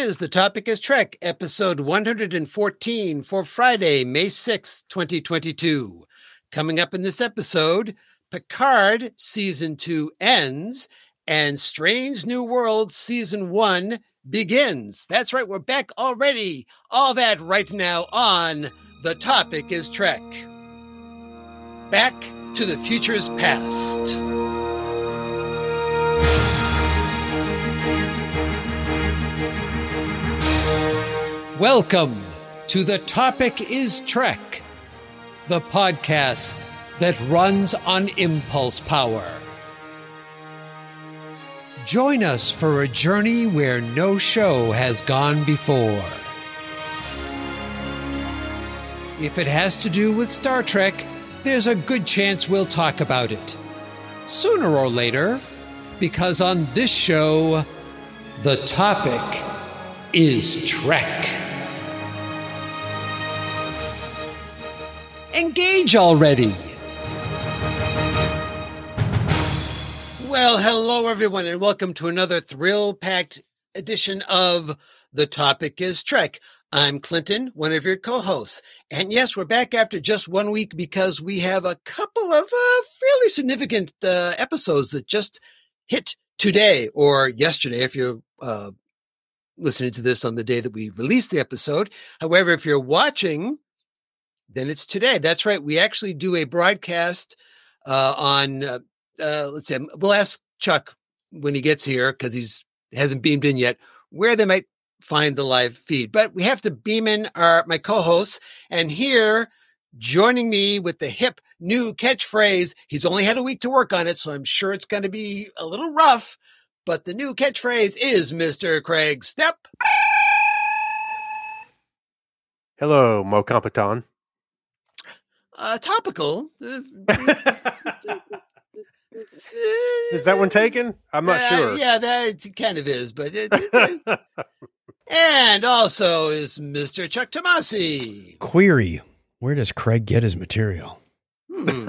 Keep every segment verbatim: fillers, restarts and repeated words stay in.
is The Topic is Trek, episode one hundred fourteen for Friday, May sixth, twenty twenty-two. Coming up in this episode, Picard Season two ends and Strange New Worlds Season one begins. That's right, we're back already. All that right now on The Topic is Trek. Back to the Future's Past. Welcome to The Topic is Trek, the podcast that runs on impulse power. Join us for a journey where no show has gone before. If it has to do with Star Trek, there's a good chance we'll talk about it. Sooner or later, because on this show, the topic is Trek. Engage already! Well, hello everyone, and welcome to another thrill-packed edition of The Topic is Trek. I'm Clinton, one of your co-hosts. And yes, we're back after just one week because we have a couple of uh, fairly significant uh, episodes that just hit today or yesterday if you're uh, listening to this on the day that we released the episode. However, if you're watching, then it's today. That's right. We actually do a broadcast uh, on, uh, uh, let's see, we'll ask Chuck when he gets here because he's hasn't beamed in yet, where they might find the live feed. But we have to beam in our my co-hosts. And here, joining me with the hip new catchphrase, he's only had a week to work on it, so I'm sure it's going to be a little rough. But the new catchphrase is Mister Craig Step. Hello, Mo Capitan. Uh, topical. Uh, Is that one taken? I'm not uh, sure. Yeah, that kind of is, but it, it, it. And also is Mister Chuck Tomasi. Query: where does Craig get his material? Hmm.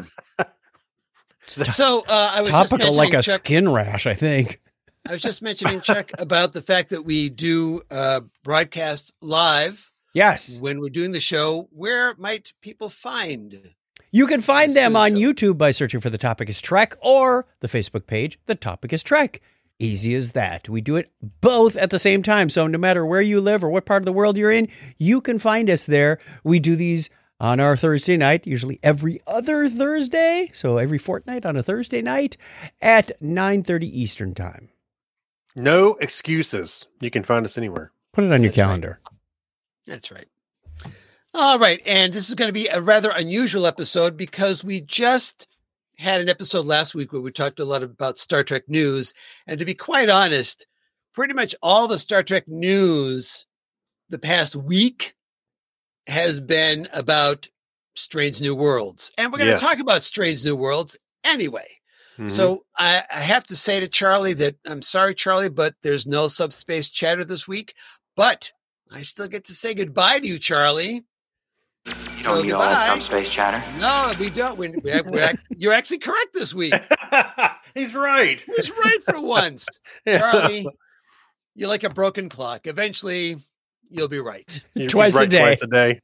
So uh, I was topical just like a Chuck, skin rash, I think. I was just mentioning Chuck about the fact that we do uh, broadcast live. Yes, when we're doing the show, where might people find? You can find them on show? YouTube by searching for The Topic is Trek or the Facebook page, The Topic is Trek. Easy as that. We do it both at the same time. So no matter where you live or what part of the world you're in, you can find us there. We do these on our Thursday night, usually every other Thursday. So every fortnight on a Thursday night at nine thirty Eastern time. No excuses. You can find us anywhere. Put it on your That's calendar. Right. That's right. All right. And this is going to be a rather unusual episode because we just had an episode last week where we talked a lot about Star Trek news. And to be quite honest, pretty much all the Star Trek news the past week has been about Strange New Worlds. And we're going to Yes. talk about Strange New Worlds anyway. Mm-hmm. So I, I have to say to Charlie that I'm sorry, Charlie, but there's no subspace chatter this week. But I still get to say goodbye to you, Charlie. You don't So need all that goodbye. subspace chatter. No, we don't. We, we're, we're, you're actually correct this week. He's right. He's right for once. Charlie, you're like a broken clock. Eventually, you'll be right. He's Twice a right day. Twice a day.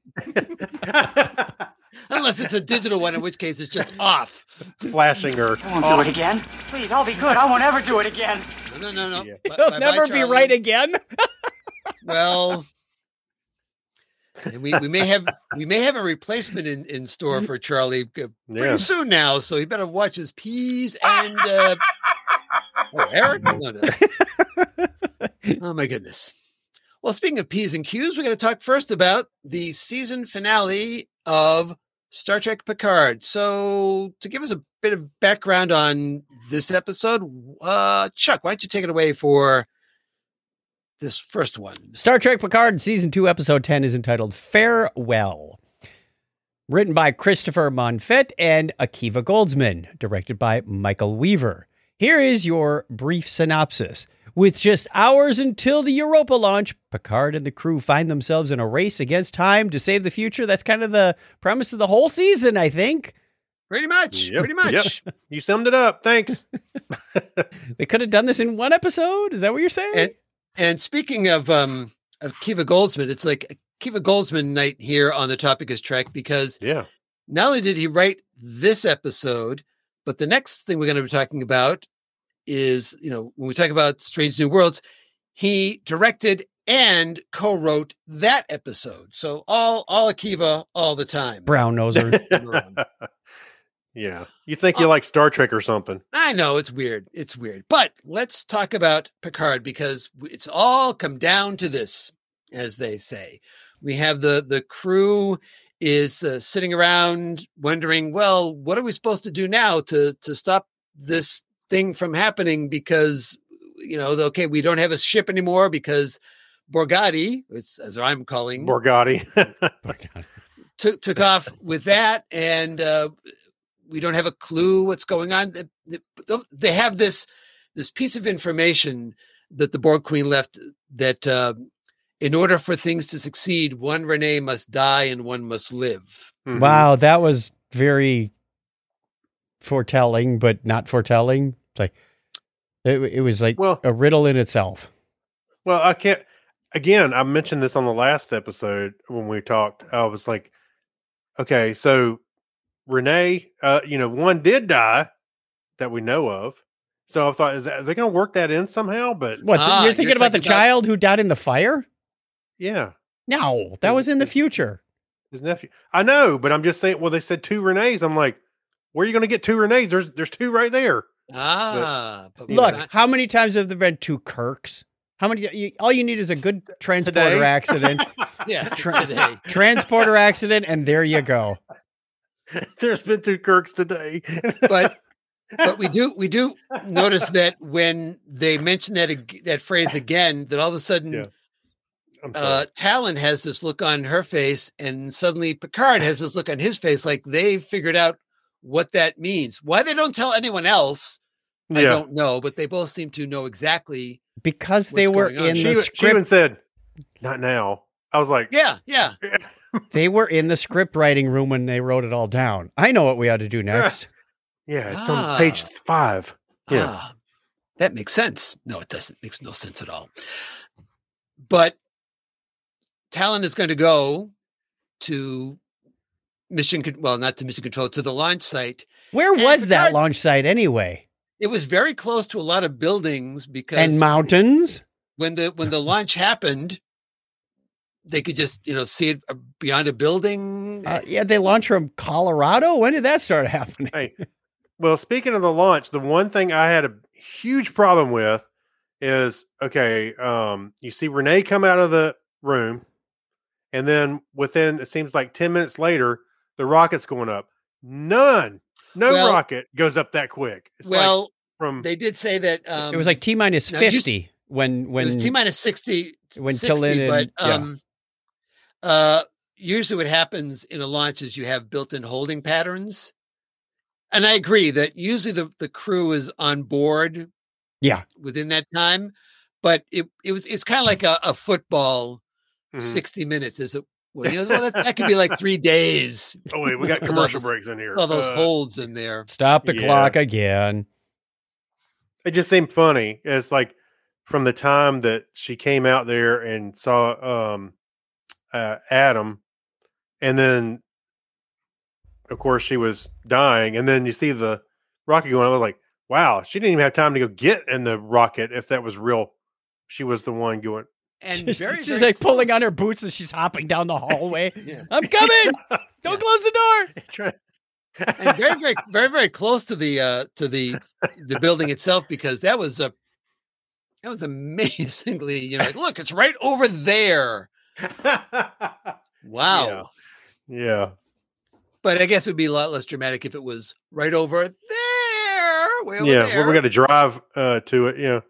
Unless it's a digital one, in which case it's just off. Flashing her. I won't do it again. Please, I'll be good. I won't ever do it again. No, no, no, no. Yeah. Bye- He'll bye-bye, never be Charlie. right again. Well, and we, we may have we may have a replacement in, in store for Charlie uh, pretty Yeah. soon now, so he better watch his P's and uh, oh, Eric. No, no. Oh my goodness. Well, speaking of P's and Q's, we're going to talk first about the season finale of Star Trek Picard. So, to give us a bit of background on this episode, uh, Chuck, why don't you take it away for this first one? Star Trek Picard Season two, Episode ten is entitled Farewell. Written by Christopher Monfett and Akiva Goldsman. Directed by Michael Weaver. Here is your brief synopsis. With just hours until the Europa launch, Picard and the crew find themselves in a race against time to save the future. That's kind of the premise of the whole season, I think. Pretty much. Yep, Pretty much. yep. You summed it up. Thanks. They could have done this in one episode. Is that what you're saying? And, and speaking of um, of Kiva Goldsman. It's like Kiva Goldsman night here on The Topic is Trek, because Yeah. not only did he write this episode, but the next thing we're going to be talking about is, you know, when we talk about Strange New Worlds, he directed and co-wrote that episode. So all, all Akiva all the time. Brown nosers. Yeah. You think you like Star Trek or something. I know it's weird. It's weird, but let's talk about Picard, because it's all come down to this, as they say. We have the, the crew is uh, sitting around wondering, well, what are we supposed to do now to, to stop this thing from happening? Because, you know, okay, we don't have a ship anymore because Borgatti, it's, as I'm calling Borgatti. took, took off with that. And, uh, we don't have a clue what's going on. They, they have this, this piece of information that the Borg Queen left, that, uh, in order for things to succeed, one Renee must die and one must live. Mhm. Wow, that was very foretelling, but not foretelling. It's like it, it was like Well- a riddle in itself. Well, I can't. Again, I mentioned this on the last episode when we talked. I was like, okay, so Renee, uh, you know, one did die that we know of. So I thought, is that, are they going to work that in somehow? But What, Ah, you're thinking you're about the talking about- child who died in the fire? yeah, No, that Is- was in the is- future. his nephew. I know, but I'm just saying. Well, they said two Renees. I'm like, where are you going to get two Renees? There's there's two right there. Ah, but we're Look, not- how many times have there been two Kirks? How many? You, all you need is a good transporter Today? accident, yeah, Tra- today. transporter accident, and there you go. There's been two Kirks today. But but we do we do notice that when they mention that ag- that phrase again, that all of a sudden Yeah. I'm sorry. uh, Talon has this look on her face, and suddenly Picard has this look on his face, like they've figured out what that means. Why they don't tell anyone else, I yeah. don't know, but they both seem to know exactly. Because they What's were going on? in She, the she script. even said, "Not now." I was like, Yeah, yeah. They were in the script writing room when they wrote it all down. I know what we ought to do next. "Yeah, it's Ah. on page five." Yeah. Ah, that makes sense. No, it doesn't. It makes no sense at all. But Talon is going to go to mission, con- well, not to mission control, to the launch site. Where And was that Picard- launch site anyway? It was very close to a lot of buildings because And mountains? when the when the launch happened, they could just you know see it uh, beyond a building. Uh, yeah, they launched from Colorado. When did that start happening? Hey, well, speaking of the launch, the one thing I had a huge problem with is okay. Um, you see Renee come out of the room, and then within it seems like ten minutes later, the rocket's going up. None, no Well- rocket goes up that quick. It's like well, from they did say that um, it was like T minus now you s- fifty when when it was T minus sixty, when sixty, Tillin but and- yeah. um, uh, usually what happens in a launch is you have built-in holding patterns, and I agree that usually the the crew is on board, Yeah. within that time, but it it was it's kind of like a, a football Mhm. sixty minutes. Is it? Well, you know, well, that, that could be like three days. Oh wait, we got with all commercial those- breaks in here. All those Uh, holds in there. stop the Yeah. clock again. It just seemed funny. It's like from the time that she came out there and saw um, uh, Adam, and then of course she was dying, and then you see the rocket going. I was like, wow, she didn't even have time to go get in the rocket if that was real. She was the one going. And She's, very, she's very like pulling close. on her boots as she's hopping down the hallway. Yeah. I'm coming. Yeah. Don't close the door. Try- And very, very, very, very close to the uh, to the the building itself, because that was a that was amazingly, you know, like, look, it's right over there. Wow. yeah. But I guess it would be a lot less dramatic if it was right over there. Way over Yeah. there. Well, we got to drive uh, to it. Yeah.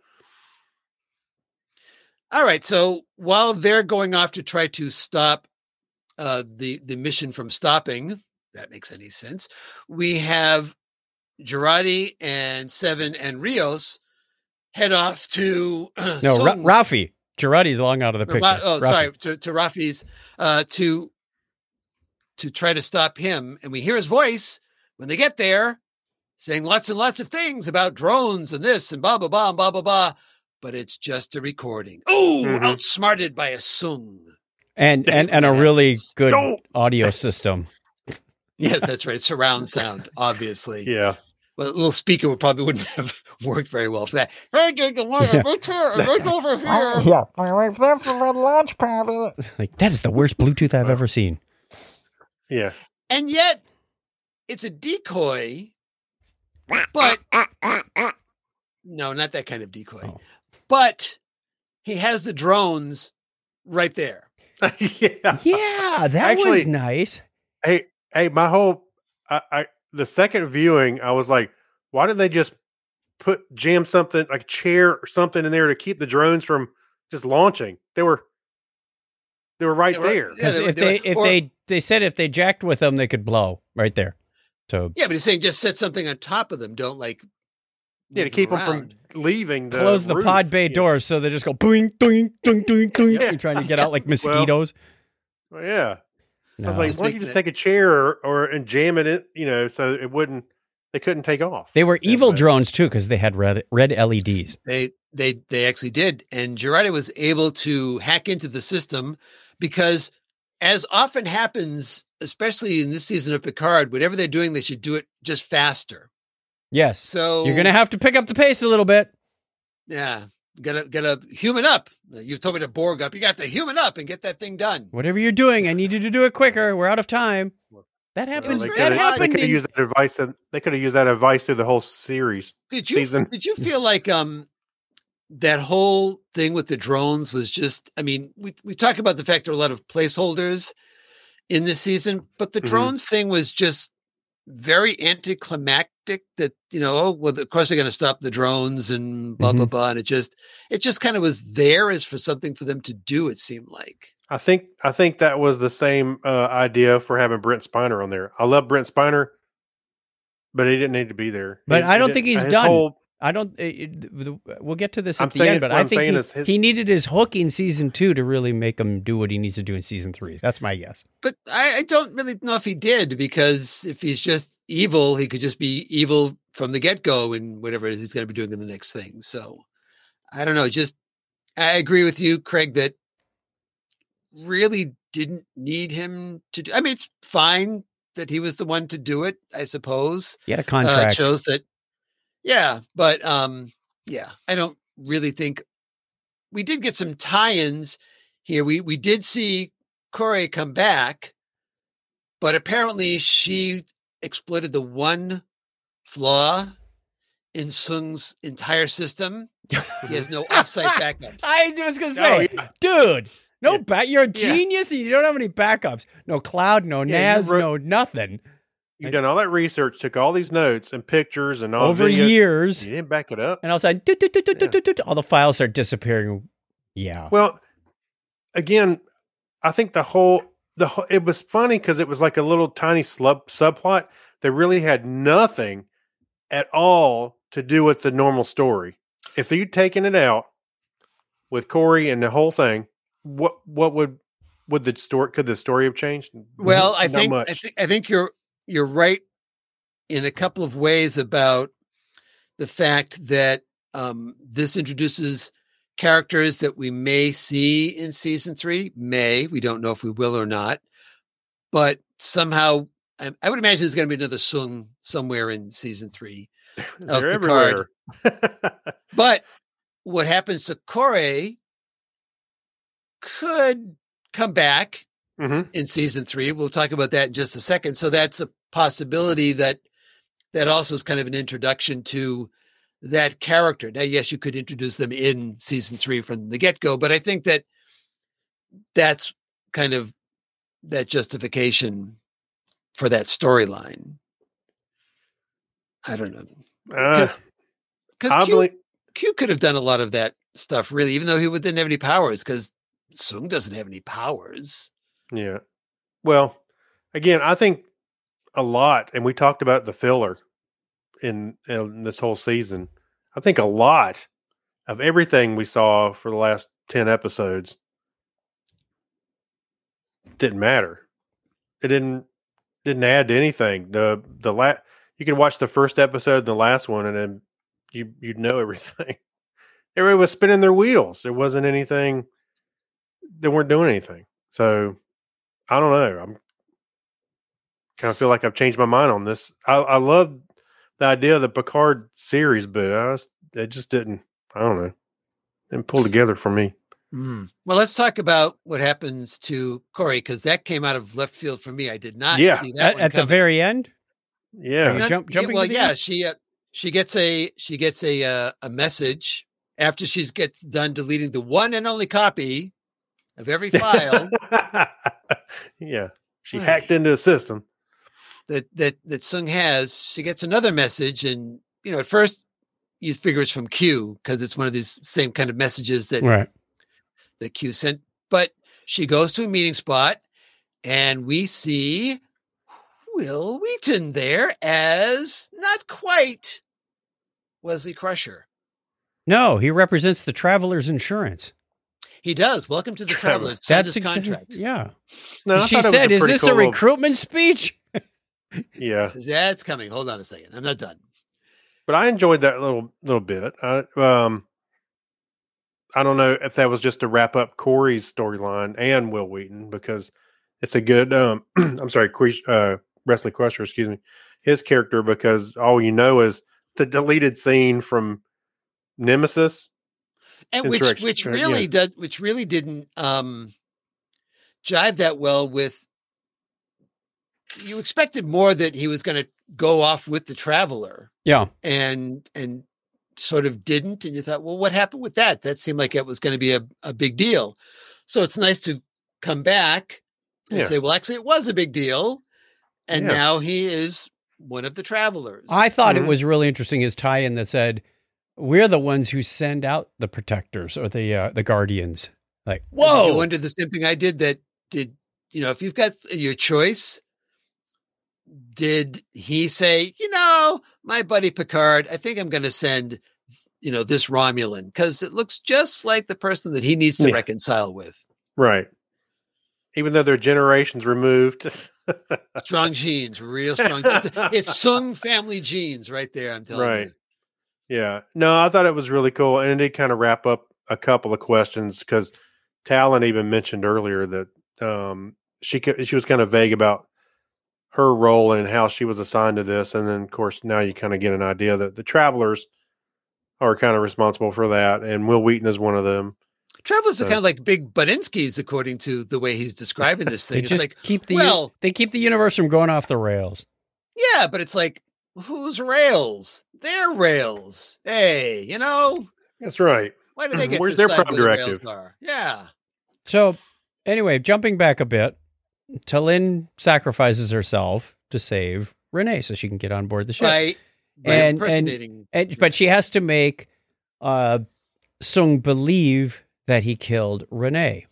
All right. So while they're going off to try to stop uh, the the mission from stopping, if that makes any sense, we have Girardi and Seven and Rios head off to No, Ra- Soden's- Rafi. Girardi's long out of the or picture. Ra- oh, Rafi. sorry, to, to Rafi's uh, to to try to stop him, and we hear his voice when they get there, saying lots and lots of things about drones and this and blah blah blah and blah blah blah. but it's just a recording. Oh, Mhm. outsmarted by a Sung. And That- and and a that really happens. good Don't. audio system. Yes, that's right. Surround sound, obviously. Yeah. Well, a little speaker would probably wouldn't have worked very well for that. Hey, get the one Yeah. right here, right over here. Yeah. I like that for my launch pad. Like that is the worst Bluetooth I've ever seen. Yeah. And yet, it's a decoy, but no, not that kind of decoy. Oh. But he has the drones right there. yeah. Yeah, that Actually- was nice. Hey, hey, my whole, I, I, the second viewing, I was like, why didn't they just put jam something like a chair or something in there to keep the drones from just launching? They were, they were right They were- there. Yeah, Because they- if they- they if or- they they said if they jacked with them, they could blow right there. So Yeah, but he's saying just set something on top of them. Don't like Yeah, to move keep them around. from leaving. The close the roof. pod bay Yeah. doors so they just go boing doing doing doing doing. Yeah. You're trying to get out like mosquitoes. Well, yeah. I No. was like, Just why don't you make just the- take a chair or, or and jam it in, you know, so it wouldn't, they couldn't take off. They were Yeah, evil but- drones too because they had red red L E Ds. They they they actually did, and Girardi was able to hack into the system because, as often happens, especially in this season of Picard, whatever they're doing, they should do it just faster. Yes, So you're gonna have to pick up the pace a little bit. yeah, gotta gotta human up. You've told me to Borg up. You got to human up and get that thing done. Whatever you're doing, I need you to do it quicker. We're out of time. That Well, happened. they Well, that could have happened. in- used that advice. And they could have used that advice through the whole series. Did you Season. did you feel like um that whole thing with the drones was just? I mean, we we talk about the fact there are a lot of placeholders in this season, but the Mhm. drones thing was just very anticlimactic. That you know, oh well, of course they're going to stop the drones and blah blah blah, and it just it just kind of was there as for something for them to do. It seemed like. I think I think that was the same uh, idea for having Brent Spiner on there. I love Brent Spiner, but he didn't need to be there. But He- I he don't didn't- think he's his done. whole- I don't. It, it- the- we'll get to this at I'm the saying- end, but what I I'm think saying he, is his- he needed his hook in season two to really make him do what he needs to do in season three. That's my guess. But I, I don't really know if he did, because if he's just evil, he could just be evil from the get go in whatever he's going to be doing in the next thing. So I don't know. Just I agree with you, Craig, that really didn't need him to do. I mean, it's fine that he was the one to do it, I suppose. He had a Uh, it contract. shows that, yeah, but um, yeah, I don't really think we did get some tie-ins here. We we did see Corey come back, but apparently she exploited the one flaw in Sung's entire system. He has no offsite backups. I was going to Oh, say, yeah. dude, no Yeah. back. You're a Yeah. genius, and you don't have any backups. No cloud, no Yeah, N A S, you wrote- no nothing. You've done all that research, took all these notes and pictures and all Over video. years, You didn't back it up. and all of a sudden, doot, doot, doot, doot, doot, doot, doot, all the files are disappearing. Yeah. Well, again, I think the whole the whole, it was funny because it was like a little tiny slub, subplot that really had nothing at all to do with the normal story. If you'd taken it out with Corey and the whole thing, what what would would the story could the story have changed? Well, I Not think I much. think I think you're you're right in a couple of ways about the fact that um, this introduces characters that we may see in season three. May we don't know if we will or not, but somehow I, I would imagine there's going to be another Sung somewhere in season three. of They're Picard. everywhere. But what happens to Corey could come back hmm in season three. We'll talk about that in just a second. So that's a possibility that that also is kind of an introduction to that character. Now, yes, you could introduce them in season three from the get-go, but I think that that's kind of that justification for that storyline. I don't know. Uh, Because I Q, believe, Q could have done a lot of that stuff, really, even though he didn't have any powers, because Sung doesn't have any powers. yeah. Well, again, I think a lot, and we talked about the filler in, in this whole season. I think a lot of everything we saw for the last ten episodes didn't matter. It didn't didn't add to anything. The the la- you can watch the first episode and the last one, and then you you'd know everything. everybody was spinning their wheels. There wasn't anything. They weren't doing anything. So I don't know. I'm kind of feel like I've changed my mind on this. I, I love the idea of the Picard series, but I was, it just didn't. I don't know. Didn't pull together for me. Mm. Well, let's talk about what happens to Corey, because that came out of left field for me. I did not Yeah. see that At, one at the coming. very end? Yeah. you Not- jump- yeah, jumping well, to the yeah, end? she uh, she gets a she gets a uh, a message after she gets done deleting the one and only copy of every file yeah. She Ay. hacked into a system. that that that Sung has. She gets another message, and you know, at first you figure it's from Q because it's one of these same kind of messages that Right. that Q sent. But she goes to a meeting spot, and we see Will Wheaton there as not quite Wesley Crusher. No, he represents the Traveler's Insurance. He does. Welcome to the Traveler. Travelers. Signed That's his exa- contract. Yeah. No, I she thought it was said, a "Is pretty this cool a little- recruitment speech?" Yeah. Says, yeah, it's coming. Hold on a second. I'm not done. But I enjoyed that little little bit. I um, I don't know if that was just to wrap up Corey's storyline and Will Wheaton, because it's a good. Um, I'm sorry, Quish, uh, Wesley Crusher, excuse me, his character, because all you know is the deleted scene from Nemesis. And which Insurrection, which uh, really yeah. does which really didn't um jive that well with. You expected more that he was going to go off with the Traveler, Yeah. and and sort of didn't, and you thought, well, what happened with that? That seemed like it was going to be a, a big deal. So it's nice to come back and Yeah. say, well, actually, it was a big deal, and Yeah. now he is one of the Travelers. I thought Mhm. it was really interesting his tie-in that said, "We're the ones who send out the protectors or the uh, the guardians." Like, And I whoa! wonder the same thing I did. That did you know if you've got your choice. Did he say, you know, my buddy Picard, I think I'm going to send, you know, this Romulan because it looks just like the person that he needs to Yeah. reconcile with. Right. Even though they're generations removed. Strong genes, real strong. It's, it's Sung family genes right there. I'm telling Right. you. Yeah. No, I thought it was really cool. And it did kind of wrap up a couple of questions, because Talon even mentioned earlier that um, she ca- she was kind of vague about her role and how she was assigned to this. And then, of course, now you kind of get an idea that the Travelers are kind of responsible for that. And Will Wheaton is one of them. Travelers So- are kind of like big Budinsky's, according to the way he's describing this They thing. It's just like, keep the well- they keep the universe from going off the rails. yeah, but it's like, who's rails? They're rails. Hey, you know, That's right. why do they get Where's to their decide prime where the rails directive? are? Yeah. So, anyway, jumping back a bit, Talin sacrifices herself to save Renee so she can get on board the ship. By, by And- impersonating. And, but she has to make uh, Sung believe that he killed Renee.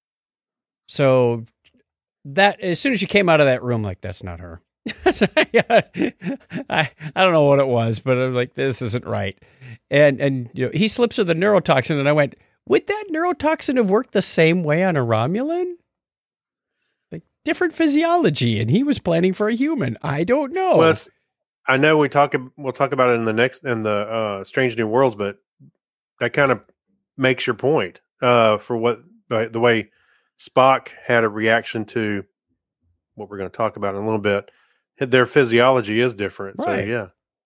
So that as soon as she came out of that room, like, that's not her. So, yeah, I I don't know what it was, but I'm like, this isn't right. And and you know, he slips her the neurotoxin, and I went, would that neurotoxin have worked the same way on a Romulan? Like different physiology, and he was planning for a human. I don't know. Well, it's- I know we talk. ab- We'll talk about it in the next in the uh, Strange New Worlds, but that kind of makes your point uh, for what the the way Spock had a reaction to what we're going to talk about in a little bit. Their physiology is different, Right. so yeah,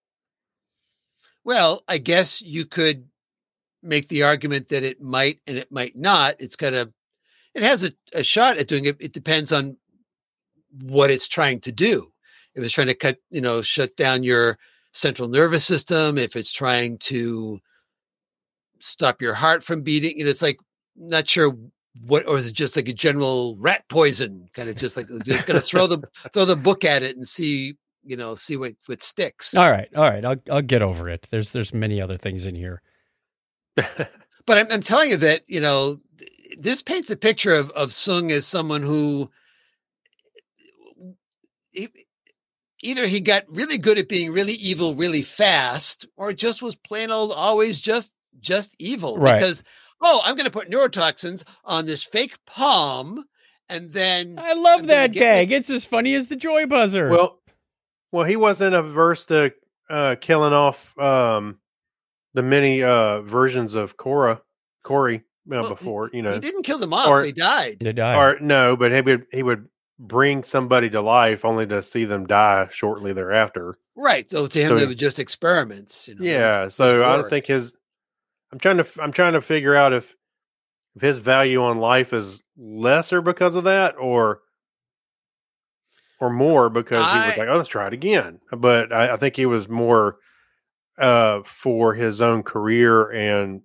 Well, I guess you could make the argument that it might and it might not. It's got a, it has a, a shot at doing it. It depends on what it's trying to do. If it's trying to cut, you know, shut down your central nervous system, if it's trying to stop your heart from beating, you know, it's like, not sure what, or is it just like a general rat poison, kind of just like, just going to throw the, throw the book at it and see, you know, see what, what sticks. all right, all right, I'll I'll get over it. There's there's many other things in here. But I'm, I'm telling you that, you know, th- this paints a picture of, of Sung as someone who he, either he got really good at being really evil really fast, or just was plain old always just just evil. Right. Because, oh, I'm going to put neurotoxins on this fake palm, and then I love I'm gonna that get gag. It's as funny as the joy buzzer. well, well, he wasn't averse to uh, killing off um, the many uh, versions of Cora, Corey uh, Well, before, he, you know, he didn't kill them off; or- they died. They died. or no, but he would he would bring somebody to life only to see them die shortly thereafter. Right. So to him, So they he- were just experiments. You know, Yeah, it was- it so was I don't work. think his. I'm trying to I'm trying to figure out if if his value on life is lesser because of that, or or more because he was I- like, oh, let's try it again. But I, I think he was more uh, for his own career and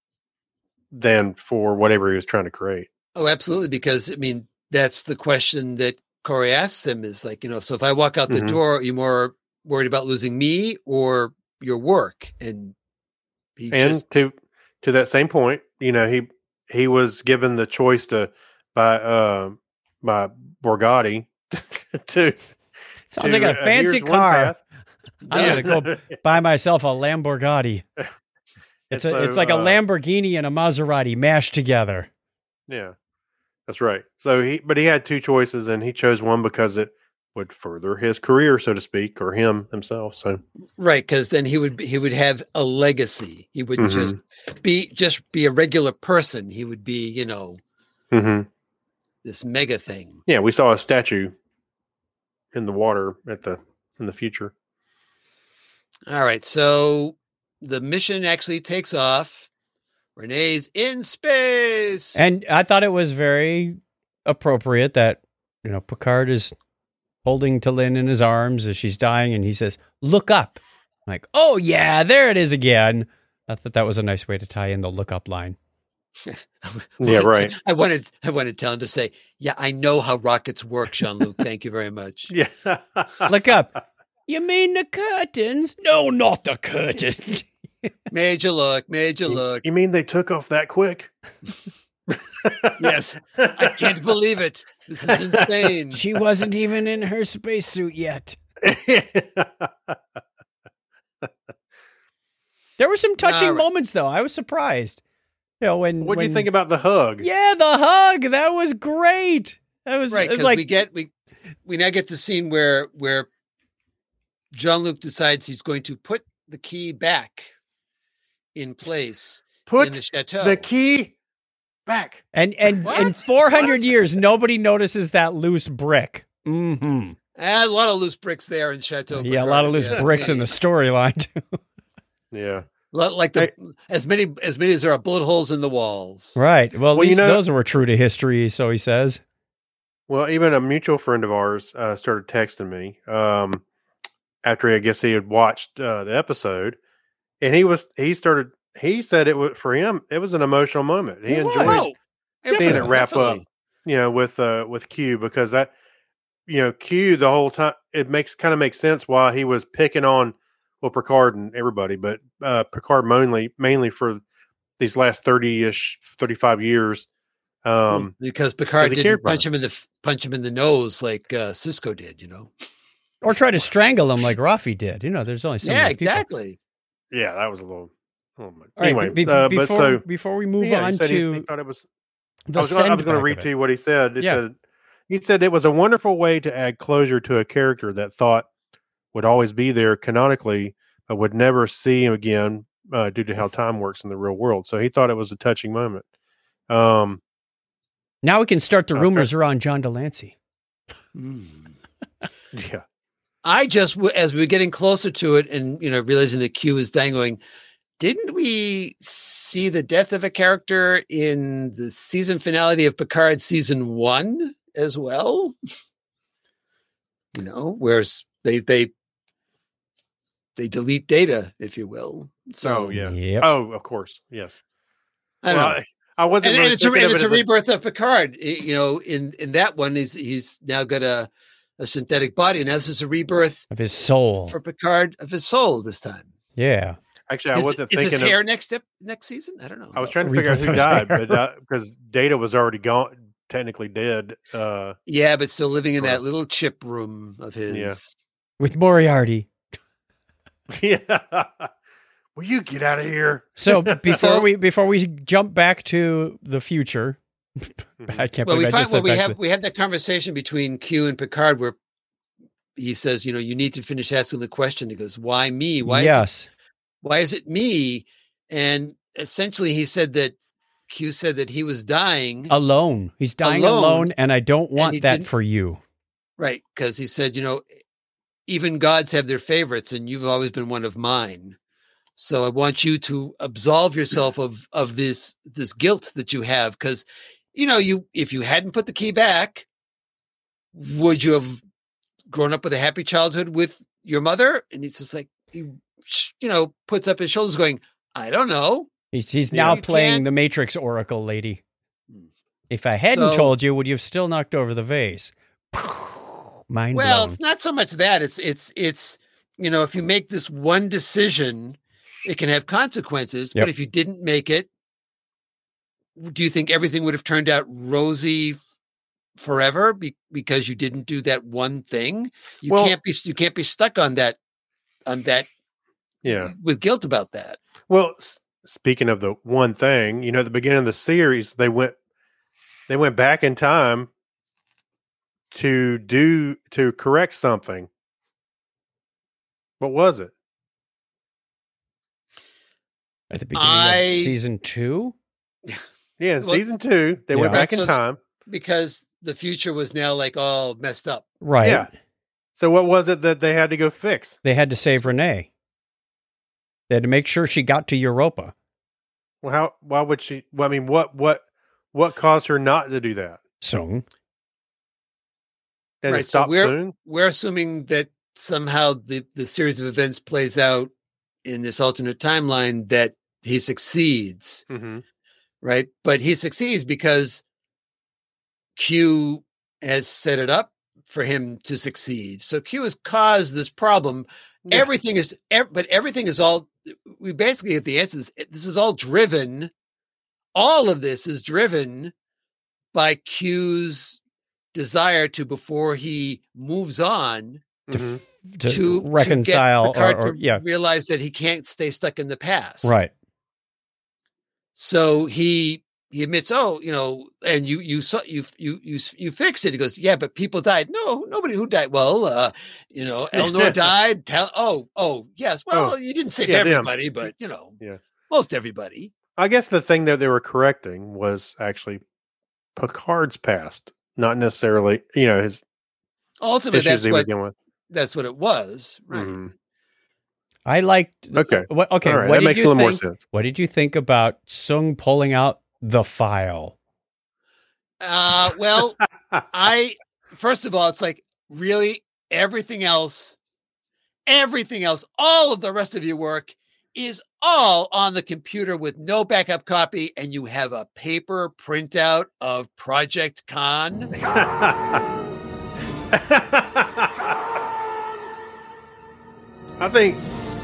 than for whatever he was trying to create. Oh, absolutely. Because I mean, that's the question that Corey asks him: is like, you know, so if I walk out the Mhm. door, are you more worried about losing me or your work? And he And just to to that same point, you know, he he was given the choice to by uh, by Borgatti to Sounds to, like a uh, fancy here's one car. path. I'm gonna go buy myself a Lamborghini. It's a, So, it's like a uh, Lamborghini and a Maserati mashed together. Yeah, that's right. So he, but he had two choices, and he chose one because it would further his career, so to speak, or him himself. So right, because then he would be- he would have a legacy. He wouldn't Mhm. just be just be a regular person. He would be, you know, Mhm. this mega thing. yeah, we saw a statue in the water at the in the future. All right, so the mission actually takes off. Renee's in space. And I thought it was very appropriate that, you know, Picard is holding T'Lyn in his arms as she's dying, and he says, "Look up." I'm like, oh yeah, there it is again. I thought that was a nice way to tie in the look up line. Yeah, wanted right. to- I wanted I wanted to tell him to say, "Yeah, I know how rockets work, Jean-Luc. Thank you very much." Yeah, Look up. You mean the curtains? No, not the curtains. Made you look, made you look. You mean they took off that quick? Yes, I can't believe it. This is insane. She wasn't even in her spacesuit yet. There were some touching All right. moments, though. I was surprised. You know, when What do you when- think about the hug? Yeah, the hug. That was great. That was, Right, it was because like we get we we now get the scene where where Jean-Luc decides he's going to put the key back in place Put in the chateau. the key back. and and What? in four hundred years, nobody notices that loose brick. Mm-hmm. Ah, a lot of loose bricks there in Chateau. Yeah, a Picard, lot of loose if you ask bricks in me. the storyline. too. Yeah. Lo- like the as many as many as there are bullet holes in the walls. Right. Well, at Well, you least know- those were true to history, so he says. Well, even a mutual friend of ours uh, started texting me um, after I guess he had watched uh, the episode, and he was he started he said it was for him it was an emotional moment. He It was. enjoyed Oh, seeing it definitely, wrap definitely. up, you know, with uh, with Q because that you know Q the whole time it makes kind of makes sense why he was picking on well Picard and everybody, but uh, Picard mainly mainly for these last thirty ish thirty five years. Um, because Picard he didn't cared about punch him in the f- punch him in the nose like uh, Cisco did. You know. Or try to strangle him like Rafi did. You know, there's only so Yeah, many people. exactly. yeah, that was a little. Oh my. All right, Anyway, be- uh, before, but so before we move yeah, he on said he- to he thought it was. the I was, gonna, I was going to send read back to of you what he said. He Yeah. said, he said it was a wonderful way to add closure to a character that thought would always be there canonically, but would never see him again uh, due to how time works in the real world. So he thought it was a touching moment. Um, it. Now we can start the Okay. rumors around John Delancey. yeah. I just, w- as we were getting closer to it, and you know, realizing the Q is dying, going, didn't we see the death of a character in the season finale of Picard season one as well? You know, whereas they they they delete data, if you will. So Oh, yeah. Yep. Oh, of course. Yes. I don't Well, know. I, I wasn't. And, really and it's a thinking and of it's it a as rebirth of Picard. I- You know, in in that one, he's he's now got a a synthetic body, and this is a rebirth Of his soul. for Picard of his soul this time. Yeah. Actually, I Is, wasn't is thinking. his Of, hair next step next season? I don't know. I was trying to figure out who Rebirth of his died, hair. but because Data was already gone, technically dead. Uh, Yeah, but still living in Right. that little chip room of his. Yeah. With Moriarty. yeah. Will you get out of here? So before So- we before we jump back to the future, I can't Well, we believe I find just well said we back have to- we have that conversation between Q and Picard where he says, you know, you need to finish asking the question. He goes, "Why me? Why is it, yes. why is it me? And essentially he said that Q said that he was dying Alone. He's dying alone, Alone, and I don't and want he that didn't- for you. right, because he said, you know, even gods have their favorites, and you've always been one of mine. So I want you to absolve yourself of of this this guilt that you have, because you know, you if you hadn't put the key back, would you have grown up with a happy childhood with your mother? And he's just like, he, you know, puts up his shoulders, going, I don't know. He's, he's Yeah. now You playing can't- the Matrix Oracle lady. If I hadn't So- told you, would you have still knocked over the vase? Mind Well, blown. it's not so much that it's it's it's you know, if you make this one decision, it can have consequences. Yep. But if you didn't make it, do you think everything would have turned out rosy f- forever be, because you didn't do that one thing? You Well- can't be you can't be stuck on that on that Yeah. with guilt about that. Well, s- speaking of the one thing, you know, at the beginning of the series, they went they went back in time to do to correct something. What was it? At the beginning I- of season two? Yeah, in Well- season two, they went Yeah. back Right, in so- time. Because the future was now like all messed up. Right. Yeah. So what was it that they had to go fix? They had to save Renee. They had to make sure she got to Europa. Well, how? Why would she? Well, I mean, what? What? What caused her not to do that? Sung. Did Right, it so stop we're- soon? We're assuming that somehow the, the series of events plays out in this alternate timeline that he succeeds, Mm-hmm. right? But he succeeds because Q has set it up for him to succeed. So Q has caused this problem. Yeah. Everything is, ev- but everything is all, we basically get the answer. This, this is all driven. All of this is driven by Q's desire to, before he moves on, To, Mhm. f- to, to reconcile to get or, Picard or to yeah, realize that he can't stay stuck in the past. right. So he he admits, oh, you know, and you you saw you you you you fixed it. He goes, yeah, but people died. No, nobody who died. Well, uh, you know, Elnor died. Tell, oh, oh, yes. Well, Oh, you didn't save yeah, them. everybody, but you know, Yeah. most everybody. I guess the thing that they were correcting was actually Picard's past, not necessarily, you know, his Ultimately, issues that's he was what dealing with. that's what it was, right? Mhm. I liked. Okay. What, okay. All right, What that did makes you a little more think- sense. What did you think about Sung pulling out the file? Uh, well, I first of all, it's like really everything else, everything else, all of the rest of your work is all on the computer with no backup copy, and you have a paper printout of Project Con. I think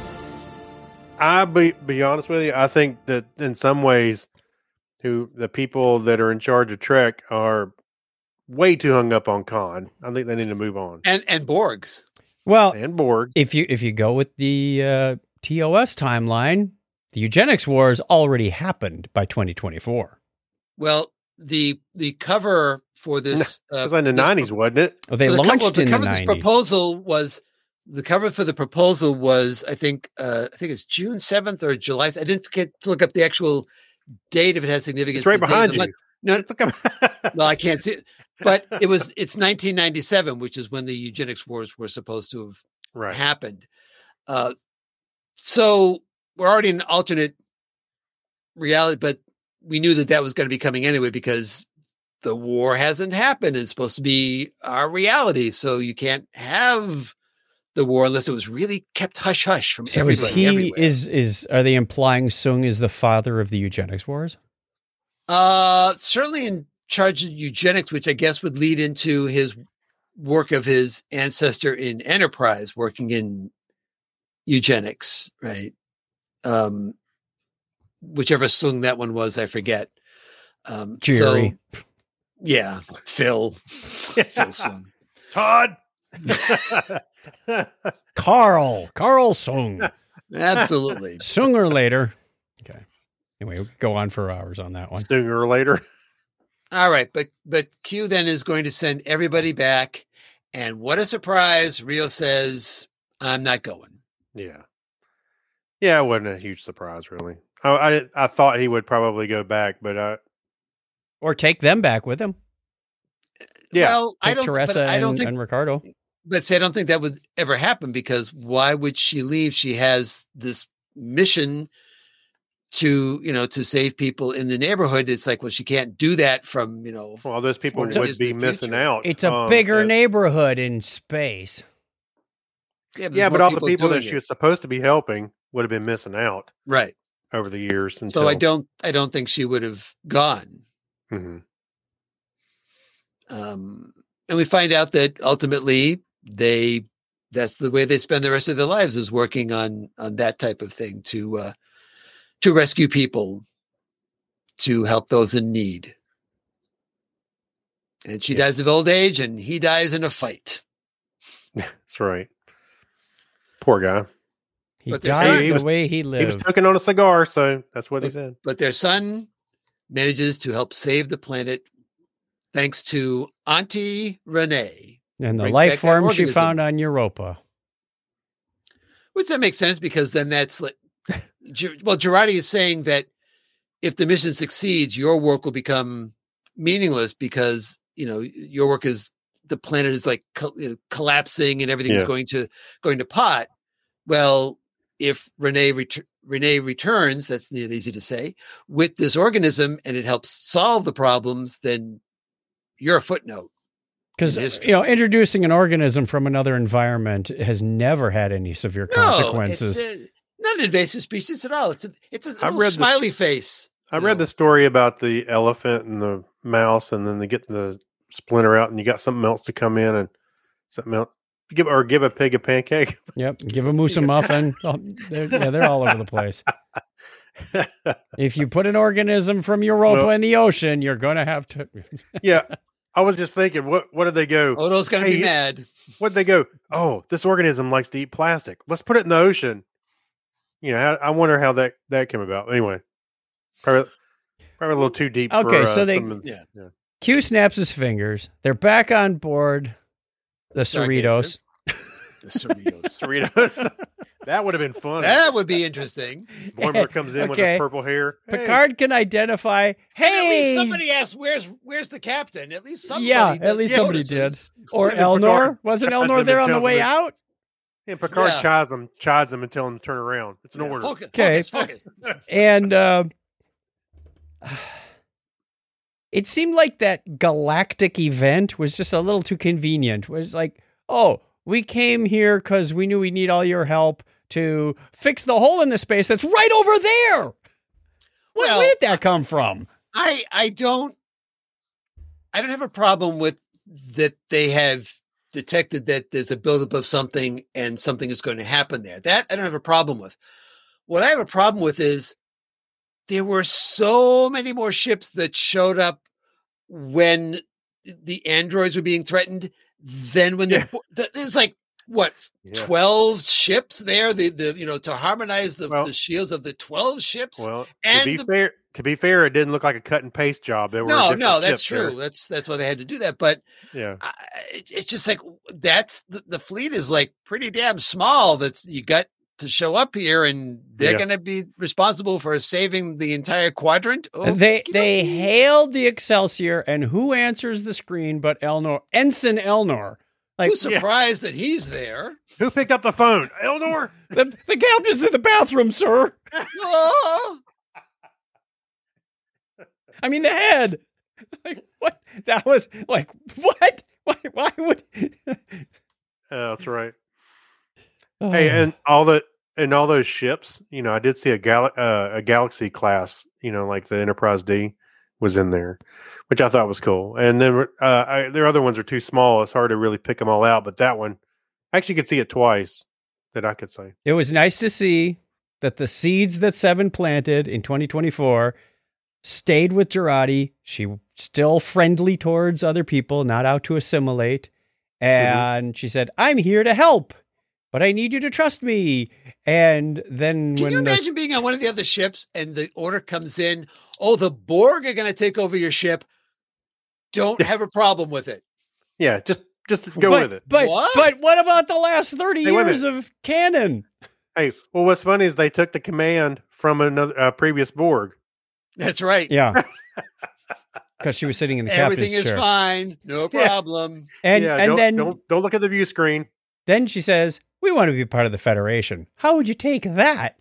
I be be honest with you. I think that in some ways, who the people that are in charge of Trek are way too hung up on Khan. I think they need to move on. and and Borgs. Well, And Borg. if you if you go with the uh, T O S timeline, the eugenics wars already happened by twenty twenty-four. Well, the the cover for this It uh, was in the this pro- nineties, wasn't it? Well, they Well, the co- launched well, the in the cover of this nineties. proposal was the cover for the proposal was I think uh, I think it's June seventh or July. I didn't get to look up the actual date if it has significance. It's right to the date of behind the you. month. No, Look up- no, I can't see it. But it was it's nineteen ninety-seven, which is when the eugenics wars were supposed to have right. happened. Uh, so we're already in an alternate reality, but we knew that that was going to be coming anyway because the war hasn't happened. It's supposed to be our reality. So you can't have the war unless it was really kept hush hush from So is everybody. he everywhere. is is are they implying Sung is the father of the eugenics wars? Uh, certainly in charge of eugenics, which I guess would lead into his work of his ancestor in Enterprise, working in eugenics, right? Um, whichever Sung that one was, I forget. Um, Jerry. So, yeah, Phil, Phil Sung. Todd. Carl, Carl Sung, Absolutely. Sunger later. Okay. Anyway, we could go on for hours on that one. Sooner or later. All right, but but Q then is going to send everybody back, and what a surprise! Rio says, "I'm not going." Yeah. Yeah, it wasn't a huge surprise, really. I, I I thought he would probably go back, but uh, Or take them back with him. yeah, Well, I Take don't. Teresa but I don't and, think. and Ricardo. But see, I don't think that would ever happen because why would she leave? She has this mission to, you know, to save people in the neighborhood. It's like, well, she can't do that from, you know, well, those people forty would years be in the missing future. out. It's a um, bigger uh, neighborhood in space. Yeah, Yeah, but more all the people that doing she it. was supposed to be helping would have been missing out Right. over the years. Until, So I don't, I don't think she would have gone. Mhm. Um, and we find out that ultimately they, that's the way they spend the rest of their lives is working on, on that type of thing to, uh, to rescue people, to help those in need. And she Yes. dies of old age and he dies in a fight. That's right. Poor guy. He But their died son- the He was- way he He was lived. choking on a cigar, so that's what he said. But their son manages to help save the planet thanks to Auntie Renee, and the brings life back that form she organism. found on Europa. which that makes sense because then that's like, Gi- well, Girardi is saying that if the mission succeeds, your work will become meaningless because, you know, your work is the planet is like co- you know, collapsing and everything is Yeah. going to going to pot. Well, if Renee ret- Renee returns, that's not easy to say, with this organism and it helps solve the problems, then you're a footnote. Because, in history. you know, introducing an organism from another environment has never had any severe consequences. No, it's uh, not an invasive species at all. It's a it's a I little read the- smiley face. I you read know. the story about the elephant and the mouse, and then they get the splinter out, and you got something else to come in and something else. Give or give a pig a pancake. Yep. Give a moose a muffin. Oh, they're, yeah, they're all over the place. If you put an organism from Europa Well- in the ocean, you're going to have to. Yeah, I was just thinking, what what did they go? Odo's gonna Hey, be you- mad. What did they go? Oh, this organism likes to eat plastic. Let's put it in the ocean. You know, I, I wonder how that that came about. Anyway, probably probably a little too deep. Okay, for, uh, so they- some of- Yeah. yeah. Q snaps his fingers. They're back on board the Cerritos. The Cerritos. Cerritos. That would have been fun. That would be interesting. Boimler comes in with Okay. his purple hair. Hey, Picard can identify, At hey, least somebody asked, "Where's where's the captain?" At least somebody. Yeah, at does- least somebody notices. or And then Picard Elnor. Wasn't chides Elnor him there and on the tells way him- out? And Picard Yeah. chides him, chides him and tells him to turn around. It's an Yeah, order. focus, Okay. focus, focus. And uh, it seemed like that galactic event was just a little too convenient. It was like, oh, we came here because we knew we need all your help to fix the hole in the space that's right over there. Where, Well, where did that come from? I I don't I don't have a problem with that they have detected that there's a buildup of something and something is going to happen there. That I don't have a problem with. What I have a problem with is there were so many more ships that showed up when the androids were being threatened than when Yeah. the, the there's like what Yeah. twelve ships there, the the you know to harmonize the, Well- the shields of the twelve ships. Well, to And be the- fair, to be fair, it didn't look like a cut and paste job. There were no, different no, that's ships there. true. That's that's why they had to do that. But Yeah, I, it- it's just like that's the, the fleet is like pretty damn small. That's you got to show up here, and they're Yeah. going to be responsible for saving the entire quadrant. Oh, They Okey they dokey. hailed the Excelsior, and who answers the screen but Elnor, Ensign Elnor? Like Who's surprised that he's there? who picked up the phone? Elnor. the, the captain's in the bathroom, sir. Oh, I mean the head. Like what? That was like what? Why? Why would? Oh, that's right. Oh. Hey, and all the and all those ships, you know, I did see a gal uh, a Galaxy class, you know, like the Enterprise D was in there, which I thought was cool. And then uh, I, their other ones are too small; it's hard to really pick them all out. But that one, I actually could see it twice. That I could say. It was nice to see that the seeds that Seven planted in twenty twenty-four stayed with Girardi. She still friendly towards other people, not out to assimilate. And she said, "I'm here to help, but I need you to trust me." And then can when you the- imagine being on one of the other ships and the order comes in? Oh, the Borg are going to take over your ship. Don't have a problem with it. Yeah, just just go but, with it. But What? but what about the last thirty Hey, wait a years of canon? Hey, well, what's funny is they took the command from another uh, previous Borg. That's right. Yeah. Because she was sitting in the Everything captain's is chair. fine. No Yeah. problem. And yeah, and don't, then don't don't look at the view screen. then she says, "We want to be part of the Federation." How would you take that?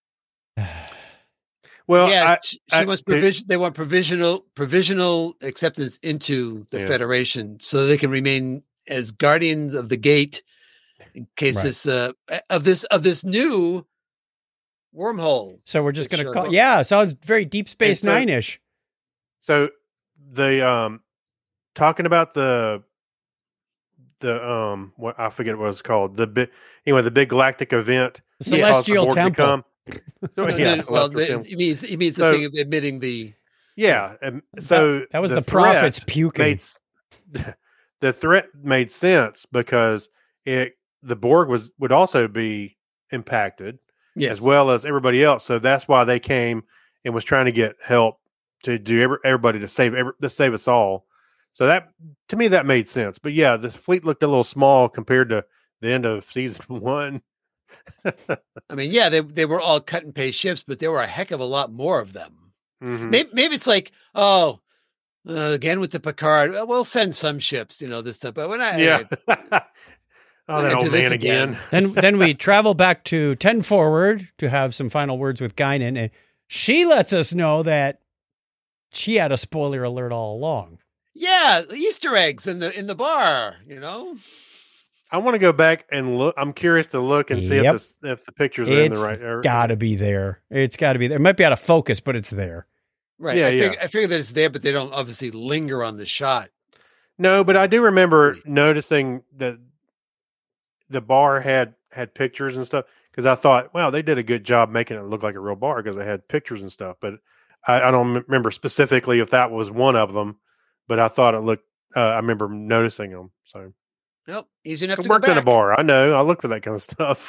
Well, yeah, I, she, I- she wants provision. They want provisional provisional acceptance into the Yeah. Federation, so they can remain as guardians of the gate in case Right. this uh, of this of this new wormhole. So we're just It going to showed call. up. Yeah, sounds very Deep Space so- Nine ish. so the um talking about the the um what I forget what it's called the big anyway the big galactic event The Yeah. caused the Celestial Borg to Temple. come. So, No, yeah, no, well, Celestial the, Temple. he means he means the So- thing of admitting the yeah, and so that, that was the, threat prophets puking. made s- the threat made sense because it the Borg was would also be impacted yes. as well as everybody else. So that's why they came and was trying to get help to do every, everybody to save every, to save us all. So that to me that made sense. But yeah, this fleet looked a little small compared to the end of season one. I mean, yeah, they they were all cut and paste ships, but there were a heck of a lot more of them. Mhm. Maybe maybe it's like, oh, uh, again with the Picard, uh, we'll send some ships, you know, this stuff. But when I Yeah. oh, I that do old this man again. again. then then we travel back to ten Forward to have some final words with Guinan, and she lets us know that she had a spoiler alert all along. yeah, Easter eggs in the in the bar, you know. I want to go back and look. I'm curious to look and see Yep. if the, if the pictures are in It's the right. Or, got to be there. It's got to be there. It might be out of focus, but it's there. Right. Yeah, I, yeah. figure, I figure that it's there, but they don't obviously linger on the shot. No, but I do remember noticing that the bar had had pictures and stuff because I thought, wow, they did a good job making it look like a real bar because they had pictures and stuff. But I, I don't m- remember specifically if that was one of them. But I thought it looked. Uh, I remember noticing them. So Nope. Easy enough I to go worked in a back. bar. I know. I look for that kind of stuff.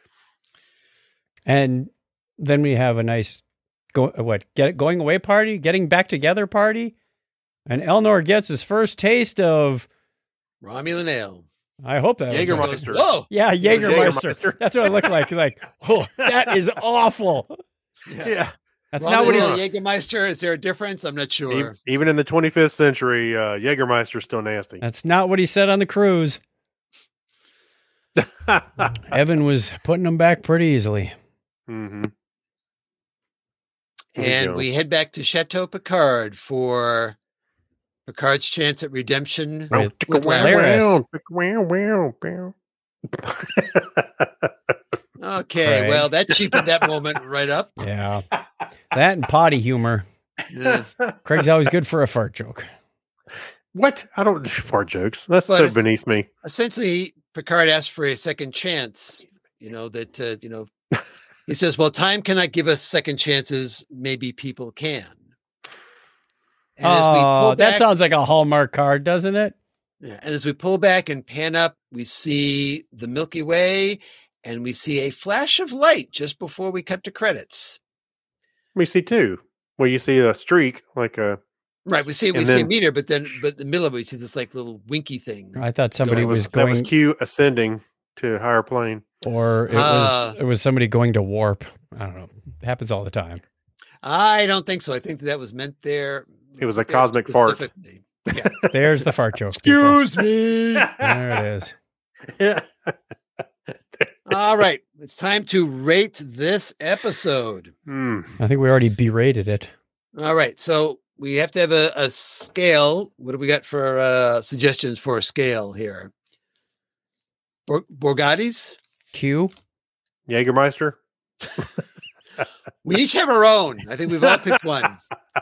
And then we have a nice go what get going away party, getting back together party, and Elnor gets his first taste of. Romulan ale. I hope that was what- Jägermeister. Whoa. Yeah, was Jägermeister. Jägermeister. That's what it looked like. Like, oh, that is awful. Yeah. That's Romulan not what ale, he's. Jägermeister. Is there a difference? I'm not sure. Even, even in the twenty-fifth century, uh, Jägermeister's still nasty. That's not what he said on the cruise. Evan was putting them back pretty easily. hmm And we head back to Chateau Picard for Picard's chance at redemption With- with Laris. Laris. Okay, Right. well, that cheapened that moment right up. Yeah, that and potty humor. Yeah. Craig's always good for a fart joke. What? I don't do fart jokes. That's But so it's- beneath me. Essentially, Picard asks for a second chance. You know, that, uh, you know, he says, well, time cannot give us second chances. Maybe people can. And as we Oh, pull that back, sounds like a Hallmark card, doesn't it? Yeah, and as we pull back and pan up, we see the Milky Way and we see a flash of light just before we cut to credits. We see two. Well, you see a streak, like a. Right, we see we And see a then- meter, but then but in the middle of it, we see this like little winky thing. I thought somebody That was, was- That was going, Q ascending to a higher plane. or it Uh, was it was somebody going to warp. I don't know. It happens all the time. I don't think so. I think that, that was meant there. It was a there cosmic fart. specifically. There's the fart joke. people. Excuse me. There it is. Yeah. All right, it's time to rate this episode. Hmm. I think we already berated it. All right, so we have to have a, a scale. What do we got for uh, suggestions for a scale here? Bor- Borgatti's? Q. Jägermeister. We each have our own. I think we've all picked one.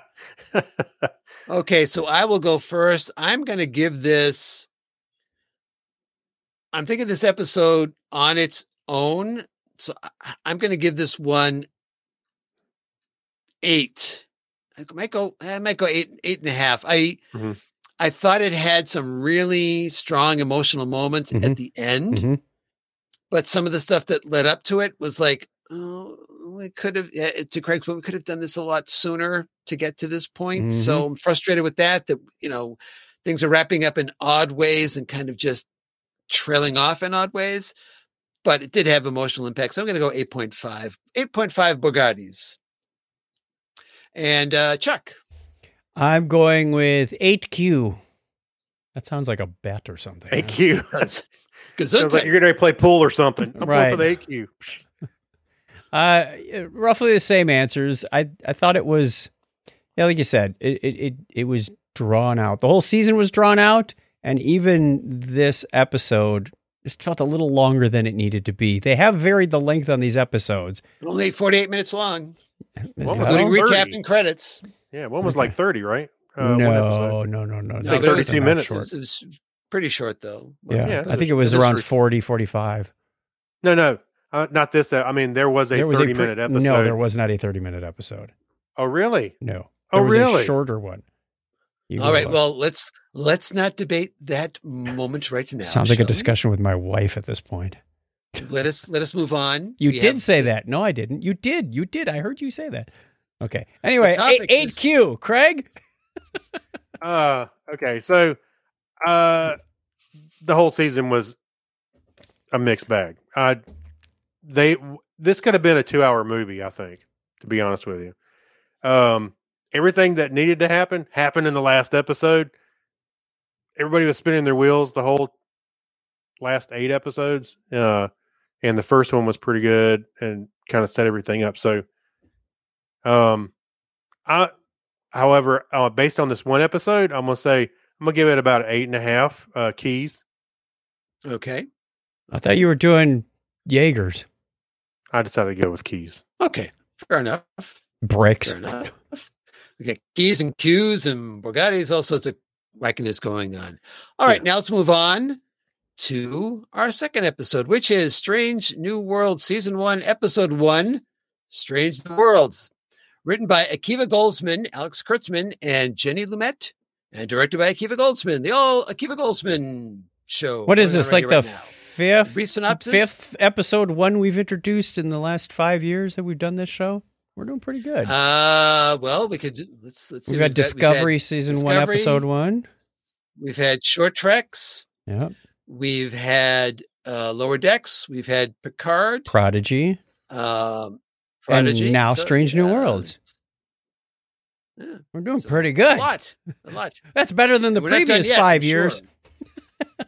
Okay, so I will go first. I'm going to give this. I'm thinking this episode on its own. So I- I'm going to give this one eight. I might go. I might go eight, eight and a half. I, Mhm. I thought it had some really strong emotional moments Mhm. at the end, Mhm. but some of the stuff that led up to it was like, oh, we could have. yeah, To Craig's point, we could have done this a lot sooner to get to this point. Mhm. So I'm frustrated with that. That you know, things are wrapping up in odd ways and kind of just trailing off in odd ways. but it did have emotional impact. So I'm going to go eight point five. eight point five Bogarties. And uh, Chuck. I'm going with eight Q. That sounds like a bet or something. eight Q. Because Sounds like you're going to play pool or something. I'm Right. going for the eight Q. Uh, roughly the same answers. I I thought it was, yeah, like you said, it, it it it was drawn out. The whole season was drawn out, and even this episode just felt a little longer than it needed to be. They have varied the length on these episodes. only forty-eight minutes long, What was including that? recap thirty. and credits. Yeah, one was Okay. like thirty, right? Uh, one no, episode. no, no, no, No, no. but it was- thirty-two minutes. It was, it was pretty short, though. Yeah, Yeah, I think it was it was around for- forty, forty-five. No, no, uh, not this. Uh, I mean, there was a There was a pre- thirty-minute episode. No, there was not a thirty-minute episode. Oh, really? No. Oh, There was really? a shorter one. You All can right. look. Well, let's let's not debate that moment right now. Sounds like a shall we? discussion with my wife at this point. Let us let us move on. You We did have say the- that. No, I didn't. You did. You did. I heard you say that. Okay. Anyway, topic eight is- Q, Craig. Uh, okay. So, uh, the whole season was a mixed bag. Uh, they this could have been a two-hour movie, I think, to be honest with you. Um, everything that needed to happen happened in the last episode. Everybody was spinning their wheels the whole last eight episodes. Uh, and the first one was pretty good and kind of set everything up. So, um, I, however, uh, based on this one episode, I'm gonna say I'm gonna give it about eight and a half uh, keys. Okay. I thought you were doing Jaegers. I decided to go with keys. Okay. Fair enough. Bricks. Fair enough. We got keys and Qs and Bugattis, all sorts of wackiness going on. All right, now let's move on to our second episode, which is Strange New World, Season One, Episode One, Strange New Worlds, written by Akiva Goldsman, Alex Kurtzman, and Jenny Lumet, and directed by Akiva Goldsman. The all Akiva Goldsman show. What is going on this? right Like here, the right now. fifth, Brief synopsis? fifth episode one we've introduced in the last five years that we've done this show? We're doing pretty good. Uh, well, we could do, let's let's see. we've had got- Discovery season one, Discovery. episode one. We've had Short Treks. Yeah. We've had uh, Lower Decks. We've had Picard. Prodigy. Um, And Prodigy. now So, Strange New yeah, Worlds. Yeah, We're doing so pretty a good. lot, a lot. That's better than the And we're not done previous yet, five I'm years. sure.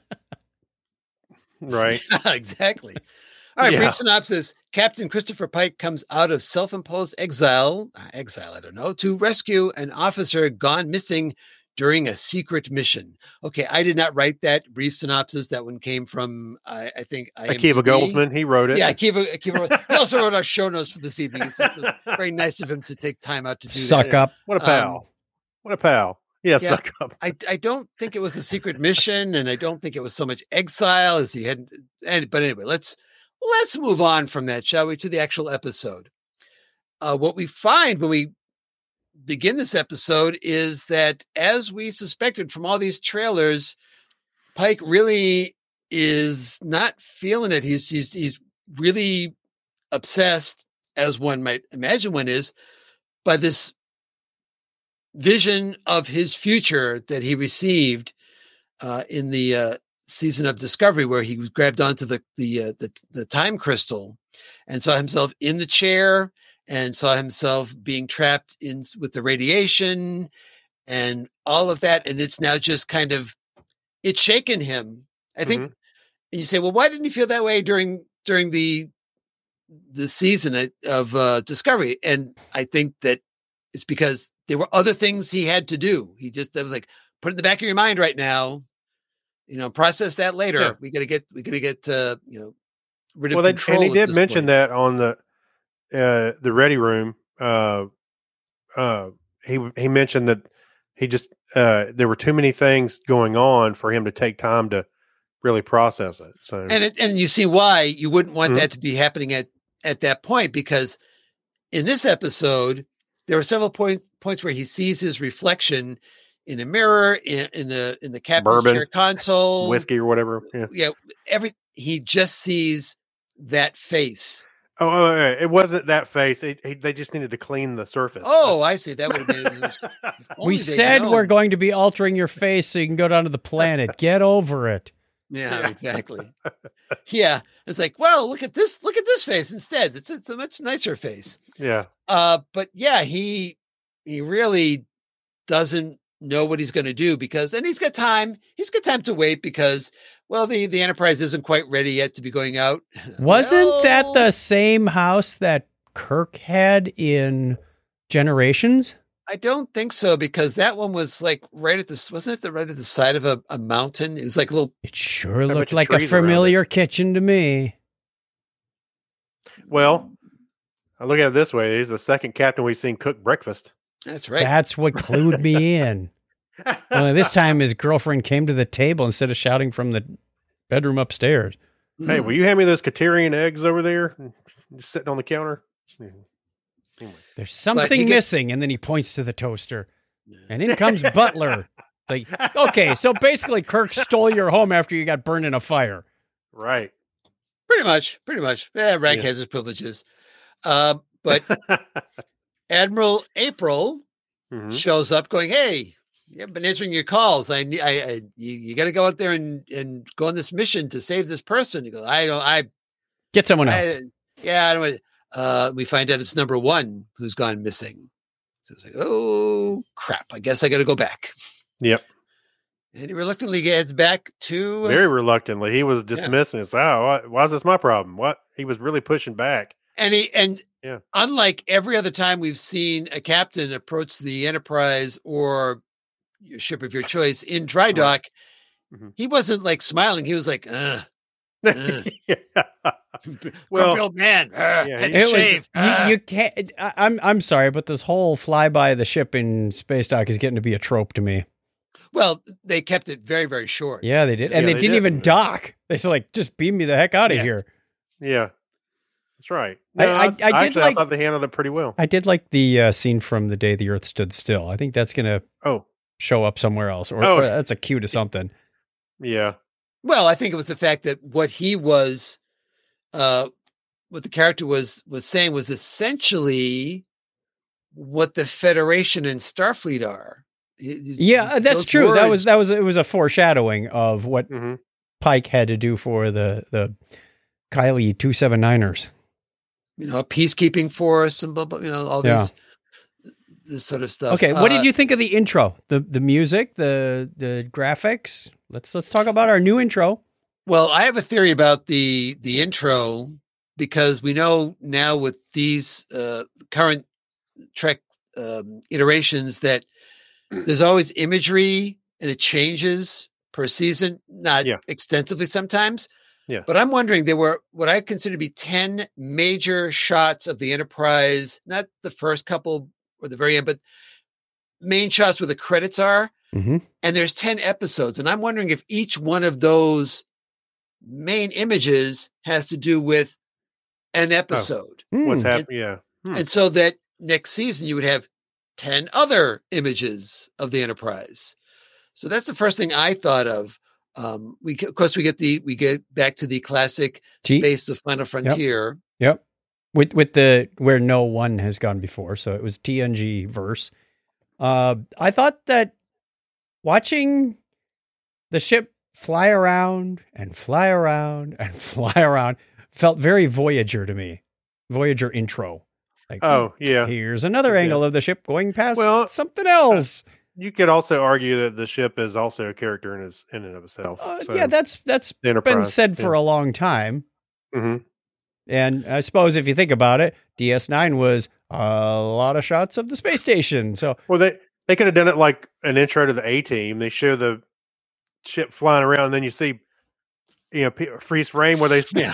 Right. Exactly. All right, Yeah. brief synopsis. Captain Christopher Pike comes out of self-imposed exile, uh, exile, I don't know, to rescue an officer gone missing during a secret mission. Okay, I did not write that brief synopsis. That one came from, I, I think, I M D B. Akiva Goldsman, he wrote it. Yeah, Akiva, Akiva wrote, he also wrote our show notes for this evening. It's, it's very nice of him to take time out to do Suck that. up. What a pal. Um, what a pal. Yeah, yeah. suck up. I, I don't think it was a secret mission, and I don't think it was so much exile as he had. And, but anyway, let's let's move on from that, shall we, to the actual episode. Uh, what we find when we begin this episode is that, as we suspected from all these trailers, Pike really is not feeling it. He's he's he's really obsessed, as one might imagine one is, by this vision of his future that he received uh, in the uh, season of Discovery, where he was grabbed onto the the, uh, the the time crystal and saw himself in the chair and saw himself being trapped in with the radiation and all of that. And it's now just kind of it's shaken him. I think. Mhm. And you say, well, why didn't he feel that way during during the the season of uh, Discovery? And I think that it's because there were other things he had to do. He just, that was like, put it in the back of your mind right now, you know, process that later. Yeah. We got to get, we got to get, uh, you know, rid of Well, they, control. and he at did this mention point. that on the uh, the ready room. Uh, uh, he he mentioned that he just uh, there were too many things going on for him to take time to really process it. So And it, and you see why you wouldn't want Mhm. that to be happening at, at that point, because in this episode, there were several point, points where he sees his reflection in a mirror, in, in the in the captain's Bourbon, chair console, whiskey or whatever. Yeah. Yeah, every he just sees that face. Oh, oh, oh, it wasn't that face. It, it, they just needed to clean the surface. Oh, I see. That would have been. If only We they'd said known. we're going to be altering your face so you can go down to the planet. Get over it. Yeah, exactly. Yeah. It's like, well, look at this, look at this face instead. It's it's a much nicer face. Yeah. Uh, but yeah, he he really doesn't know what he's going to do because, and he's got time. He's got time to wait because, well, the the Enterprise isn't quite ready yet to be going out. Wasn't Well, that the same house that Kirk had in Generations? I don't think so because that one was like right at the wasn't it the right at the side of a, a mountain? It was like a little. It sure a bunch looked of like a trees around it. familiar kitchen to me. Well, I look at it this way: he's the second captain we've seen cook breakfast. That's right. That's what clued me in. Only this time his girlfriend came to the table instead of shouting from the bedroom upstairs. Hey, will you hand me those Katerian eggs over there, just sitting on the counter? Anyway. There's something you get- missing, and then he points to the toaster, and in comes Butler. Like, okay, so basically, Kirk stole your home after you got burned in a fire. Right. Pretty much, pretty much. Yeah, Rank Yeah. has his privileges. Uh, but Admiral April Mhm. shows up going, hey, you haven't been answering your calls. I need, I, I you, you got to go out there and, and go on this mission to save this person. He goes, I don't, I, Get someone else. I yeah, I don't want, uh, we find out it's number one who's gone missing. So it's like, oh crap. I guess I got to go back. Yep. And he reluctantly gets back to, Very reluctantly, he was dismissing it. Oh, why, why is this my problem? What? He was really pushing back. and he, and Yeah. unlike every other time we've seen a captain approach the Enterprise or your ship of your choice in dry dock, Mhm. he wasn't like smiling. He was like, uh, uh, yeah. grumpy Well, old man. Uh, yeah, had he- to It was, shave. uh." you, you can't. I, I'm I'm sorry, but this whole flyby of the ship in space dock is getting to be a trope to me. Well, they kept it very, very short. Yeah, they did, and Yeah, they, they didn't did. even dock. They said, like, just beam me the heck out of Yeah. here. Yeah. That's right. I- No, I- I did actually, like- I thought they handled it pretty well. I did like the uh, scene from The Day the Earth Stood Still. I think that's going to Oh, show up somewhere else, or, Oh. or that's a cue to something. yeah. Well, I think it was the fact that what he was, uh, what the character was was saying was essentially what the Federation and Starfleet are. It- it- Yeah, that's those true. That words- was that was it was a foreshadowing of what hmm Pike had to do for the the Kylie two seventy-niners. you know, a peacekeeping force and blah blah. You know, all Yeah. these this sort of stuff. Okay, what Uh, did you think of the intro? The the music, the the graphics? Let's let's talk about our new intro. Well, I have a theory about the the intro because we know now with these uh, current Trek um, iterations that there's always imagery and it changes per season, not Yeah. extensively sometimes. Yeah. But I'm wondering, there were what I consider to be ten major shots of the Enterprise, not the first couple or the very end, but main shots where the credits are. Mm-hmm. And there's ten episodes. And I'm wondering if each one of those main images has to do with an episode. What's Hmm. happening? Yeah. Hmm. And so that next season you would have ten other images of the Enterprise. So that's the first thing I thought of. Um, we of course we get the we get back to the classic T- space of Final Frontier. Yep. With with the where no one has gone before, so it was T N G verse. Uh, I thought that watching the ship fly around and fly around and fly around felt very Voyager to me. Voyager intro. Like, Oh, yeah. here's another Yeah. angle of the ship going past Well, something else. You could also argue that the ship is also a character in his in and of itself. Uh, So, yeah, that's that's the Enterprise, been said for yeah. a long time. Mhm. And I suppose if you think about it, D S nine was a lot of shots of the space station. So Well, they they could have done it like an intro to the A Team. They show the ship flying around, and then you see, you know, p- freeze frame where they. Yeah.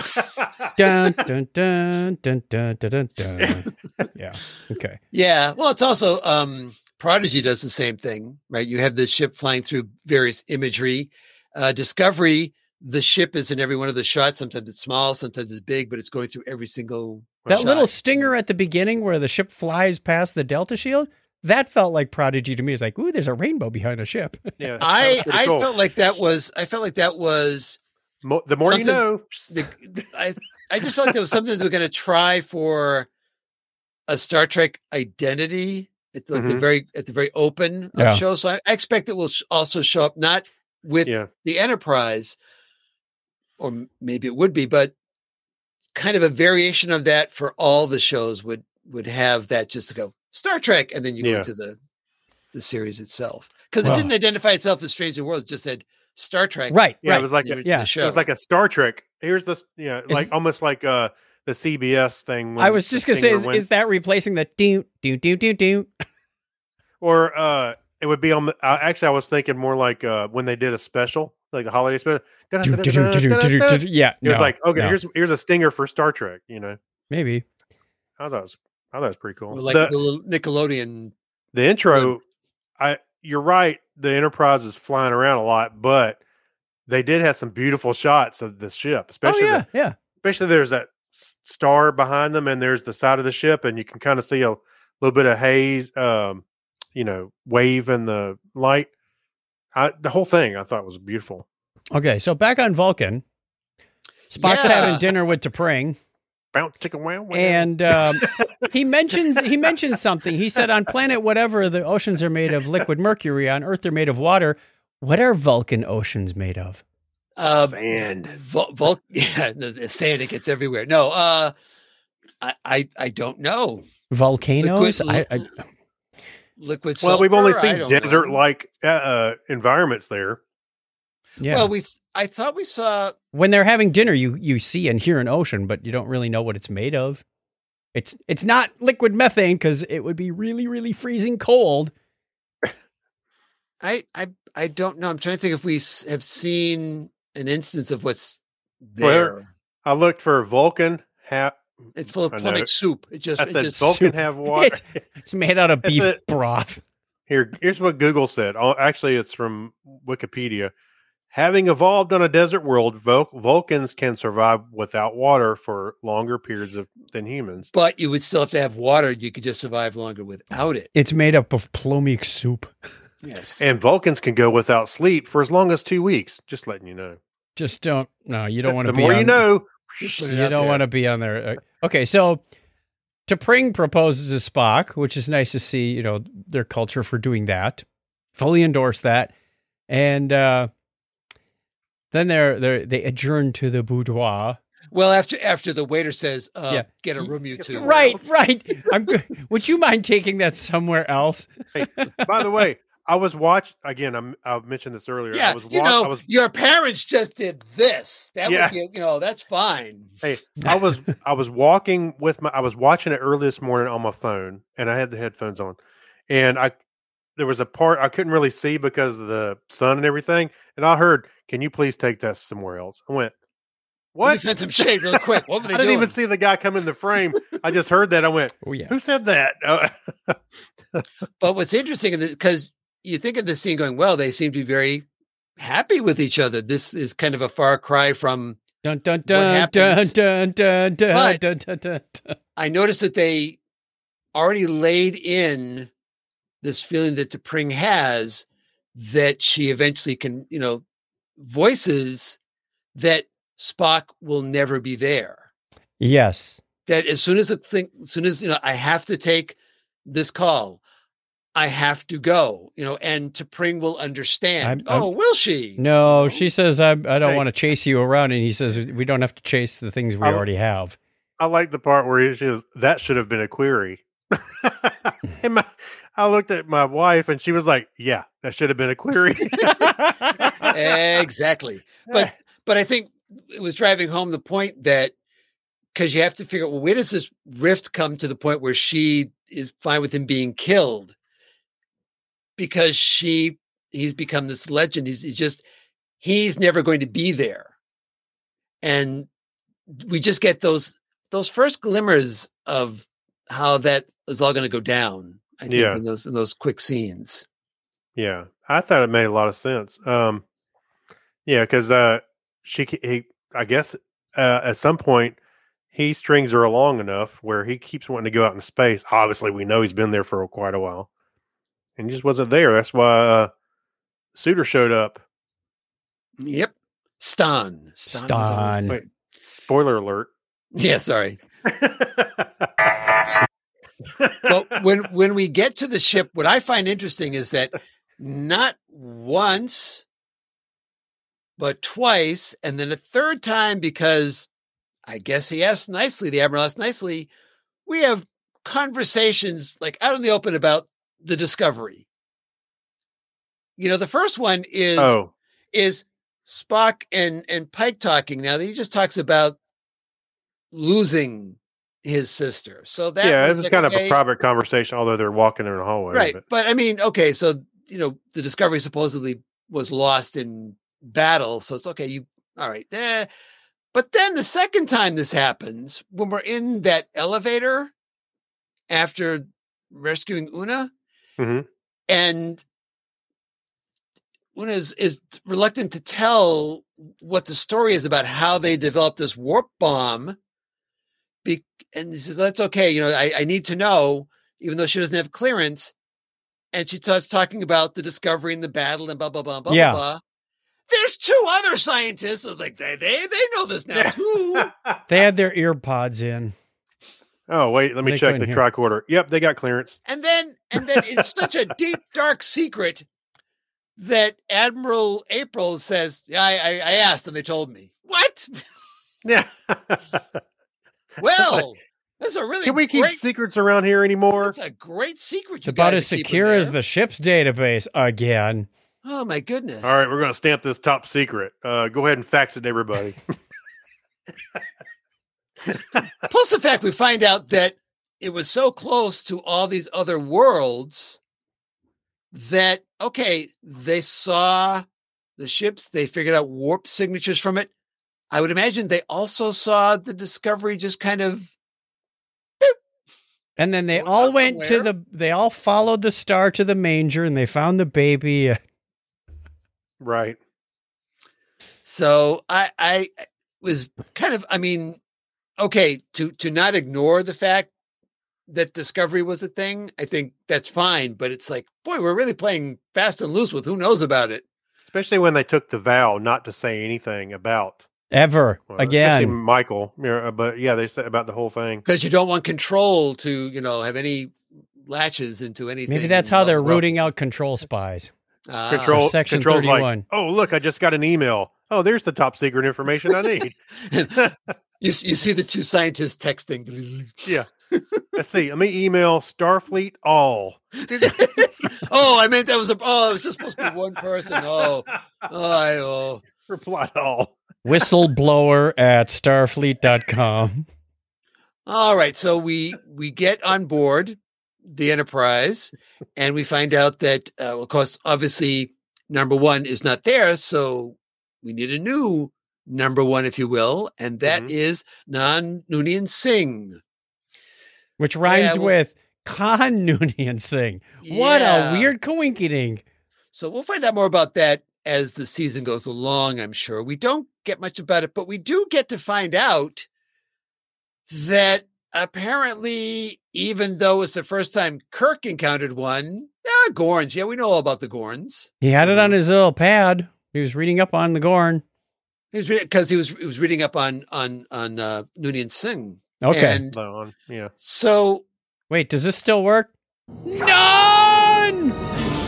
dun dun dun dun dun dun dun. dun. Yeah. Okay. Yeah. Well, it's also um, Prodigy does the same thing, right? You have the ship flying through various imagery. Uh, Discovery, the ship is in every one of the shots. Sometimes it's small, sometimes it's big, but it's going through every single That shot. little stinger at the beginning where the ship flies past the Delta Shield, that felt like Prodigy to me. It's like, ooh, there's a rainbow behind a ship. Yeah, that was I pretty I cool. felt like that was I felt like that was Mo- the more you something- know. the, I I just felt like there was something they were going to try for a Star Trek identity at the, like the Mhm. very at the very open of Yeah. show. So I, I expect it will sh- also show up not with Yeah, the Enterprise, or m- maybe it would be, but kind of a variation of that for all the shows would would have that just to go Star Trek, and then you Yeah. go into the the series itself, because it Well- didn't identify itself as Strange New Worlds, it just said Star Trek. Right, Yeah, right. it was like the- a, yeah. the show. it was like a Star Trek. Here's this, you know, Is- like almost like uh the C B S thing. when I was the just going to say, Stinger is, went- is that replacing the do, do, do, do, do? or uh, it would be on. the- Uh, actually, I was thinking more like uh when they did a special, like the holiday special. Do, do, do, do, do, do, do, do. Yeah. It was no, like, okay, no. here's here's a stinger for Star Trek. You know, Maybe. I thought it was, I thought it was pretty cool. like the, the little Nickelodeon. the intro, I you're right. The Enterprise is flying around a lot, but they did have some beautiful shots of the ship, Oh, especially yeah, the, yeah. especially there's that s- star behind them, and there's the side of the ship, and you can kind of see a little bit of haze, um, you know, wave in the light. I, the whole thing I thought was beautiful. Okay, so back on Vulcan, Spock's Yeah. having dinner with T'Pring, Bounce chicken wow, wow. and um, he mentions he mentions something. He said, "On planet whatever, the oceans are made of liquid mercury. On Earth, they're made of water. What are Vulcan oceans made of?" Uh, Sand. Vul- Vul- yeah, the, the sand, it gets everywhere. No, uh, I, I, I don't know. Volcanoes. Liquid- I, I, Liquid. Well, we've only sulfur? I seen don't know. desert-like uh, uh, environments there. yeah. Well, we. s- I thought we saw. when they're having dinner, you you see and hear an ocean, but you don't really know what it's made of. It's it's not liquid methane because it would be really really freezing cold. I, I, I don't know. I'm trying to think if we s- have seen an instance of what's Well, there. I looked for Vulcan. Ha- It's full of I know. plummet soup. It just. I it said just Vulcan soup. have water. It's made out of That's beef it. broth. Here, here's what Google said. Oh, actually, it's from Wikipedia. Having evolved on a desert world, Vul- Vulcans can survive without water for longer periods of, than humans. But you would still have to have water. You could just survive longer without it. It's made up of plomic soup. Yes. And Vulcans can go without sleep for as long as two weeks. Just letting you know. Just don't. No, you don't want to The be. more on, you know. Just put it You out don't there. want to be on there. Uh, Okay, so T'Pring proposes to Spock, which is nice to see. You know their culture for doing that. Fully endorse that, and uh, then they're they they adjourn to the boudoir. Well, after after the waiter says, uh, Yeah. "Get a room, you Yes, two." Right, right. I'm. go- Would you mind taking that somewhere else? By the way, I was watch again. I'm, I mentioned this earlier. Yeah, I was you wa- know, I was your parents just did this. That Yeah. would be, you know, that's fine. Hey, I was I was walking with my I was watching it early this morning on my phone, and I had the headphones on, and I there was a part I couldn't really see because of the sun and everything, and I heard, "Can you please take that somewhere else?" I went, Let me "What?" find some shade real quick. What were they I didn't doing? even see the guy come in the frame. I just heard that. I went, Oh yeah. "Who said that?" Uh, But what's interesting is because you think of the scene going well, they seem to be very happy with each other. This is kind of a far cry from. Dun dun dun dun happens- dun dun dun But- dun dun dun. dun. I noticed that they already laid in this feeling that T'Pring has that she eventually can, you know, voices that Spock will never be there. Yes. That as soon as the thing, as soon as you know, I have to take this call, I have to go, you know, and T'Pring will understand. I'm- I'm- oh, will she? No, You know? she says I I don't Hey. want to chase you around, and he says we don't have to chase the things we I'm- already have. I like the part where he says, "That should have been a query." and my, I looked at my wife, and she was like, "Yeah, that should have been a query." Exactly. But but I think it was driving home the point that because you have to figure out, well, where does this rift come to the point where she is fine with him being killed? Because she he's become this legend. He's, he's just he's never going to be there. And we just get those those first glimmers of how that is all going to go down, I think, Yeah. in those in those quick scenes. Yeah, I thought it made a lot of sense. Um, yeah, because uh, she, ca- he, I guess, uh, at some point, he strings her along enough where he keeps wanting to go out into space. Obviously, we know he's been there for quite a while, and he just wasn't there. That's why uh, Suter showed up. Yep. Stan. Stan. was always Stan. there. Wait, spoiler alert. Yeah, sorry. But when when we get to the ship, what I find interesting is that not once, but twice, and then a third time because I guess he asked nicely, the Admiral asked nicely, we have conversations like out in the open about the Discovery. You know, the first one is, Oh, is Spock and, and Pike talking. Now he just talks about losing his sister. So that yeah, one this is like, kind okay, of a private conversation, although they're walking in a hallway. right. But, But I mean, okay, so you know, the Discovery supposedly was lost in battle. So it's okay. You all right. Eh. But then the second time this happens, when we're in that elevator after rescuing Una, Mhm. and Una is, is reluctant to tell what the story is about how they developed this warp bomb. Be- and he says, that's okay. You know, I, I need to know, even though she doesn't have clearance. And she starts talking about the Discovery and the battle and blah, blah, blah, blah, Yeah. blah, blah. There's two other scientists. I was like, they, they, they know this now too. They had their ear pods in. Oh, wait, let me They check the couldn't hear. tricorder. Yep, they got clearance. And then, and then it's such a deep, dark secret that Admiral April says, yeah, I, I, I asked and they told me. What? Yeah. Well, that's a really Can we keep great, secrets around here anymore? that's a great secret. It's You about guys as are keeping secure as there. the ship's database again. Oh my goodness. All right, we're going to stamp this top secret. Uh, go ahead and fax it to everybody. Plus the fact we find out that it was so close to all these other worlds that, okay, they saw the ships, they figured out warp signatures from it. I would imagine they also saw the Discovery just kind of, And then they Going all off went to somewhere. the, they all followed the star to the manger and they found the baby. Right. so I, I was kind of, I mean, okay, to, to not ignore the fact that Discovery was a thing, I think that's fine, but it's like, boy, we're really playing fast and loose with who knows about it. Especially when they took the vow not to say anything about Ever well, especially again. Michael. You know, but yeah, they said about the whole thing. Because you don't want control to, you know, have any latches into anything. Maybe that's and how all they're the world- rooting out control spies. Ah, Control Section controls thirty-one. like, oh look, I just got an email. Oh, there's the top secret information I need. you, you see the two scientists texting. Yeah. Let's see. Let me email Starfleet all. Oh, I meant that was a. Oh, it was just supposed to be one person. Oh, oh, I, oh. Reply all. Whistleblower at starfleet dot com. All right. So we we get on board the Enterprise, and we find out that, uh, of course, obviously, number one is not there. So we need a new number one, if you will, and that Mhm. is Nan Noonien Singh. Which rhymes Yeah, well- with Khan Noonien Singh. What Yeah. a weird coinkydink. So we'll find out more about that as the season goes along, I'm sure. We don't get much about it, but we do get to find out that apparently, even though it's the first time Kirk encountered one, ah, Gorns. Yeah, we know all about the Gorns. He had it on his little pad. He was reading up on the Gorn. Because he was he was reading up on on on uh, Noonien Singh. Okay. And No, on- yeah. so Wait, does this still work? None!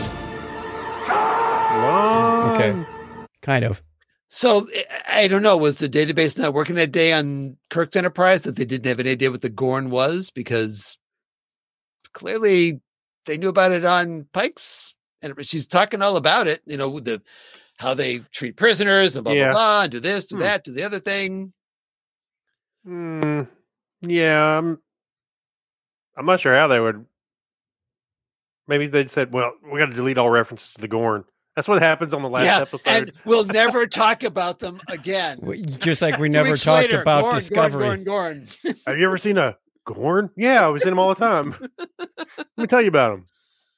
Okay. One. Kind of. so I- I don't know. Was the database not working that day on Kirk's Enterprise that they didn't have any idea what the Gorn was? Because clearly they knew about it on Pike's Enterprise. She's talking all about it, you know, with the how they treat prisoners and blah, Yeah. blah, blah, and do this, do Hmm. that, do the other thing. Mm, yeah, I'm, I'm not sure how they would. Maybe they said, well, we got to delete all references to the Gorn. That's what happens on the last yeah, episode. and we'll never talk about them again. W- Just like we Two never weeks talked later, about Gorn, Discovery. Gorn, Gorn, Gorn. Have you ever seen a Gorn? Yeah, we see them all the time. Let me tell you about them.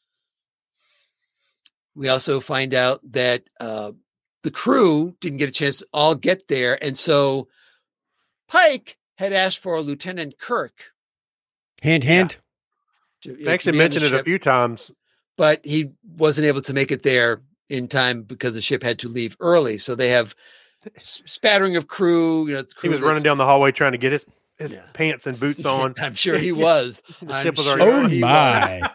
We also find out that uh, the crew didn't get a chance to all get there. And so Pike had asked for Lieutenant Kirk. Hint, hint. To, They actually to be on the mentioned it a ship, few times. but he wasn't able to make it there in time because the ship had to leave early. So they have s- spattering of crew. You know, the He crew was that's- running down the hallway trying to get his, his Yeah. pants and boots on. I'm sure he was. The I'm ship was sure already Oh he my.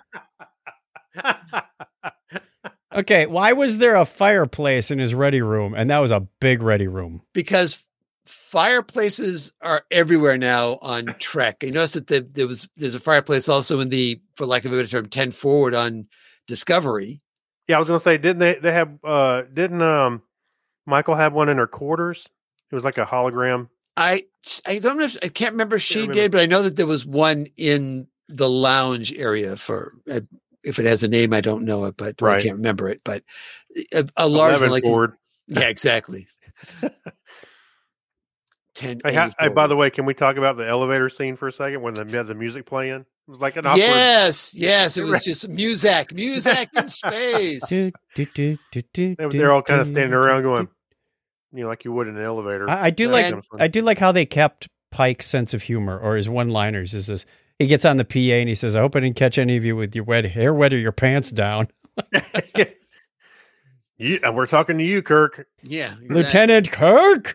Okay, why was there a fireplace in his ready room? And that was a big ready room. because fireplaces are everywhere now on Trek. You notice that the, there was there's a fireplace also in the, for lack of a better term, ten forward on Discovery. Yeah, I was gonna say, didn't they? They have uh, didn't um, Michael have one in her quarters? It was like a hologram. I I don't know. If, I can't remember if she remember. did, but I know that there was one in the lounge area for. Uh, if it has a name, I don't know it, but Right. I can't remember it. But a, a large one, like forward. yeah, exactly. Ten. Hey, ha- hey, by the way, can we talk about the elevator scene for a second when they had the music playing? It was like an awkward. Yes, yes, it was just music, music in space. Do, do, do, do, do, They, do, they're all kind of do, standing do, around do, going, do. you know, like you would in an elevator. I, I do That's like kinda fun. I do like how they kept Pike's sense of humor or his one-liners. Is this he gets on the P A and he says, "I hope I didn't catch any of you with your wet hair wet or your pants down." you, and we're talking to you, Kirk. Yeah, exactly. Lieutenant Kirk.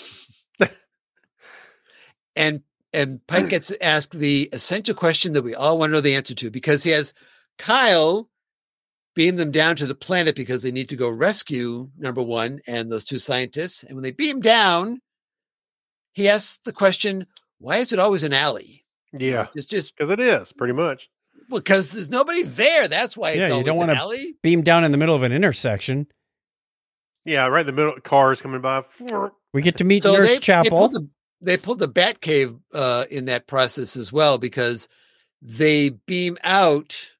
And and Pike gets asked the essential question that we all want to know the answer to, because he has Kyle beam them down to the planet because they need to go rescue number one and those two scientists. And when they beam down, he asks the question, why is it always an alley? Yeah, It's just because it is pretty much. because there's nobody there. That's why it's Yeah, you always don't an wanna- alley. Beam down in the middle of an intersection. Yeah, right in the middle. Cars coming by. We get to meet So Nurse they, they Chapel. pulled the they pulled the Bat Cave uh, in that process as well, because they beam out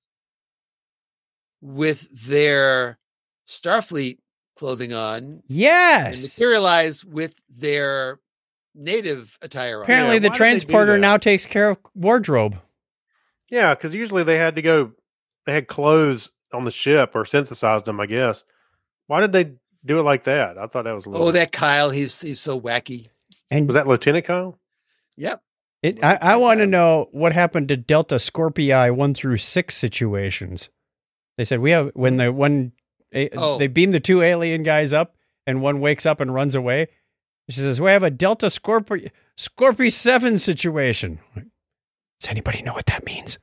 with their Starfleet clothing on and Yes. materialize with their native attire on. Apparently, Yeah, the why did they do transporter that? now takes care of wardrobe. Yeah, because usually they had to go. They had clothes on the ship or synthesized them, I guess. Why did they do it like that? I thought that was a little. Oh, that Kyle, he's he's so wacky. And was that Lieutenant Kyle? Yep. it, I, I want to know what happened to Delta Scorpii one through six situations. They said we have when the one a, Oh. they beam the two alien guys up and one wakes up and runs away. She says we have a Delta Scorpii Scorpii seven situation. Does anybody know what that means?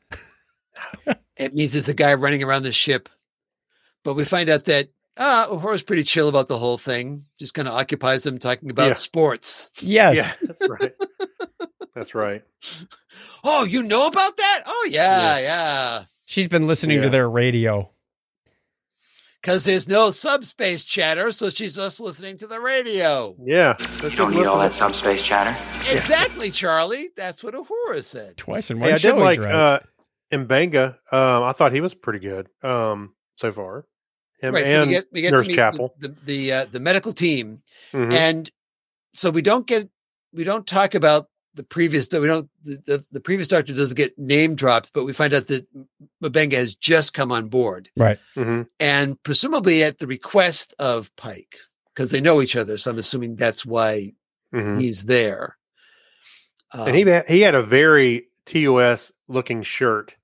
It means there's a guy running around the ship. But we find out that uh Uhura's pretty chill about the whole thing. Just kind of occupies them talking about Yeah. sports. Yes. Yeah, that's right. That's right. Oh, you know about that? Oh yeah, yeah. She's been listening to Yeah. their radio. Because there's no subspace chatter, so she's just listening to the radio. Yeah, You let's don't just need all that listen. subspace chatter. Exactly, Charlie. That's what Uhura said. Twice in one Hey, I show. did he's like right. uh, M'Benga. Um, I thought he was pretty good um, so far. Him Right. So and we get we get Nurse to meet Chapel. the the the, uh, the medical team, Mhm. and so we don't get we don't talk about the previous. We don't the, the, the previous doctor doesn't get name dropped, but we find out that M'Benga has just come on board, Right. Mhm. and presumably at the request of Pike, because they know each other. So I'm assuming that's why Mhm. he's there. Um, And he had, he had a very T O S looking shirt.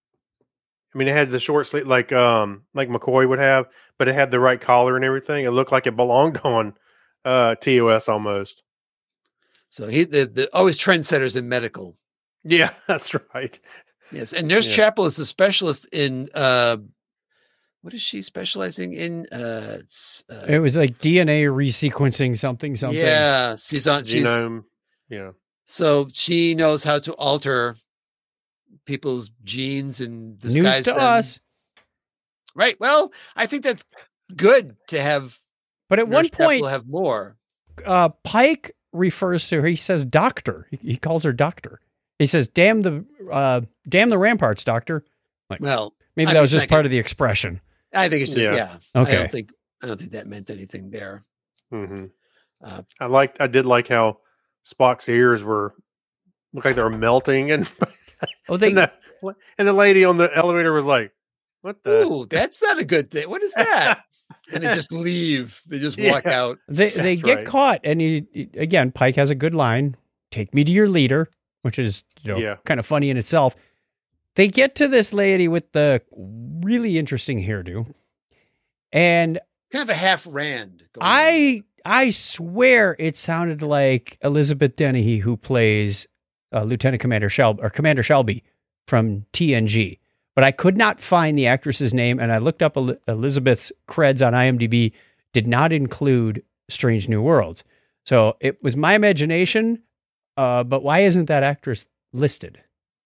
I mean, it had the short sleeve like um like McCoy would have, but it had the right collar and everything. It looked like it belonged on uh, T O S almost. so he the, the always trendsetters in medical. Yeah, that's right. Yes, and Nurse Yeah. Chapel is a specialist in uh, what is she specializing in? Uh, it's, uh, It was like D N A resequencing something, something. yeah, she's on. She's Genome. Yeah. so she knows how to alter people's genes and News disguise to them. us. Right. Well, I think that's good to have. But at Nurse one Chapel point, have more. uh, Pike refers to her. He says doctor. He, he calls her doctor. He says, "Damn the, uh, damn the ramparts, doctor." Well, Maybe I that mean, was just thank part of the expression. I think it's just yeah. Yeah. I Okay. don't think I don't think that meant anything there. hmm Uh, I liked. I did like how Spock's ears were looked like they were melting, and Oh, they and, the, and the lady on the elevator was like, "What the?" Ooh, that's not a good thing. What is that? And they just leave. They just walk Yeah. out. they they That's get right. caught, and he, he- again, Pike has a good line. Take me to your leader, which is you know Yeah. kind of funny in itself. They get to this lady with the really interesting hairdo, and Kind of a half rand. going on. I I swear it sounded like Elizabeth Dennehy, who plays uh, Lieutenant Commander Shelby or Commander Shelby from T N G, but I could not find the actress's name, and I looked up El- Elizabeth's creds on IMDb. Did not include Strange New Worlds, So it was my imagination, uh, but why isn't that actress listed?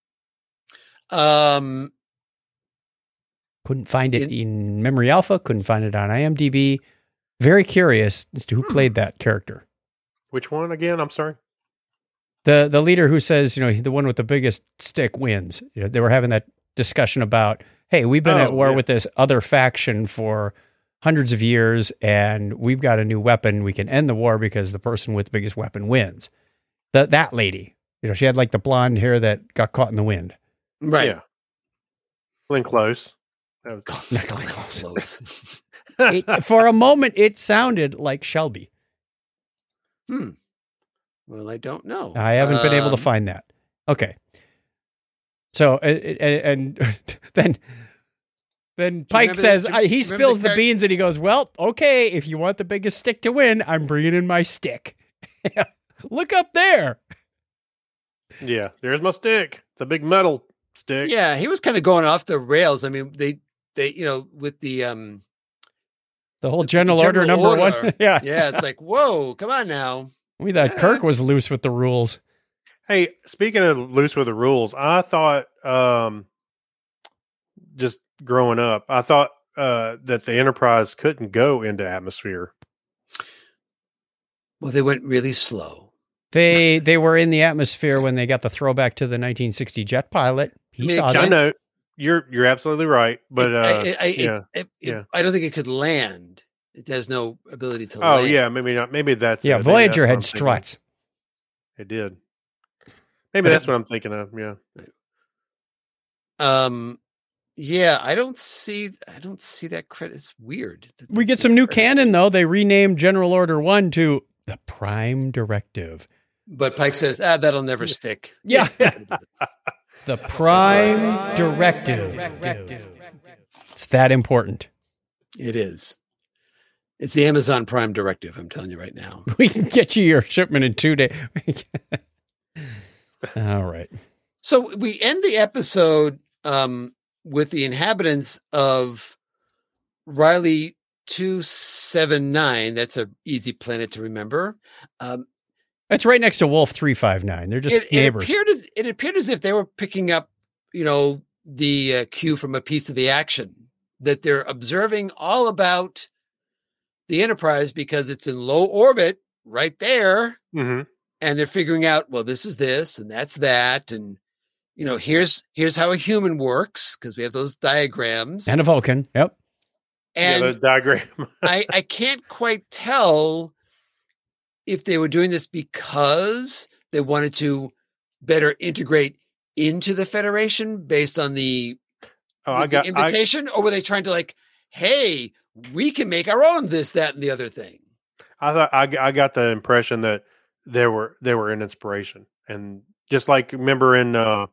Um, Couldn't find it In- in Memory Alpha, couldn't find it on IMDb. Very curious as to who played that character. Which one again? I'm sorry. The the leader who says, you know, the one with the biggest stick wins. You know, they were having that discussion about, hey, we've been Oh, at war yeah. with this other faction for hundreds of years, and we've got a new weapon. We can end the war because the person with the biggest weapon wins. That that lady, you know, she had like the blonde hair that got caught in the wind. right. Yeah. Glenn Close. That was- God, Not so Glenn Close. close. It, for a moment, it sounded like Shelby. Hmm. Well, I don't know. I haven't been able to Um, find that. Okay. So, uh, and, and then, then Pike remember says, the- do I, you he remember spills the the, charac- beans and he goes, well, okay, if you want the biggest stick to win, I'm bringing in my stick. Look up there. yeah. There's my stick. It's a big metal stick. Yeah, he was kind of going off the rails. I mean, they, they, you know, with the, um, The whole with the general, order general number one. order. yeah. yeah, it's like, whoa, come on now. We thought Yeah. Kirk was loose with the rules. Hey, speaking of loose with the rules, I thought, um, just growing up, I thought uh, that the Enterprise couldn't go into atmosphere. Well, they went really slow. They they were in the atmosphere when they got the throwback to the nineteen sixty jet pilot. He I mean, saw it that. I know you're you're absolutely right, but It- uh, I, I, I, yeah, it, it, yeah. I don't think it could land. It has no ability to oh land. yeah, maybe not. Maybe that's Yeah, it. Maybe Voyager that's what had I'm thinking. struts. It did. Maybe that's what I'm thinking of. Yeah. Um, yeah, I don't see. I don't see that credit. It's weird. that We they get see some that new credit. canon, though. They renamed General Order one to the Prime Directive. But Pike says, "Ah, that'll never stick." Yeah. It's not gonna do that. The Prime Directive. It's that important. It is. It's the Amazon Prime Directive. I'm telling you right now. We can get you your shipment in two days. All right. So we end the episode um, with the inhabitants of Riley two seven nine. That's a easy planet to remember. Um, It's right next to Wolf three five nine. They're just it, it neighbors. appeared as it appeared as if they were picking up, you know, the uh, cue from a piece of the action, that they're observing all about the Enterprise because it's in low orbit right there, Mm-hmm. and they're figuring out, well, this is this and that's that, and you know, here's here's how a human works because we have those diagrams, And a Vulcan. Yep. Yeah, and the diagram. I I can't quite tell if they were doing this because they wanted to better integrate into the Federation based on the, oh, the- I the got. I, invitation, or were they trying to like, hey, we can make our own this, that, and the other thing? I thought I, I got the impression that they were they were an inspiration, and just like remember in uh,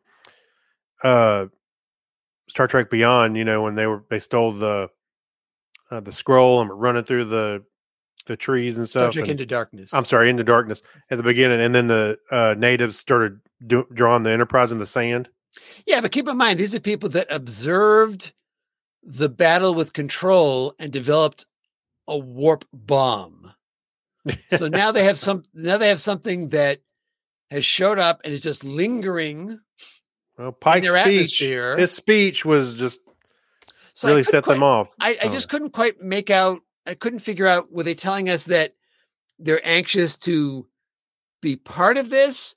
uh, Star Trek Beyond, you know, when they were they stole the uh, the scroll and were running through the the trees and Star stuff. Trek and- Into Darkness. I'm sorry, Into Darkness at the beginning, and then the uh, natives started do, drawing the Enterprise in the sand. Yeah, but keep in mind, these are people that observed the battle with Control and developed a warp bomb. So now they have some. Now they have something that has showed up and is just lingering. Well, Pike's their speech, atmosphere. his speech was just So I really couldn't set them quite- off. I, I Oh. just couldn't quite make out. I couldn't figure out. Were they telling us that they're anxious to be part of this,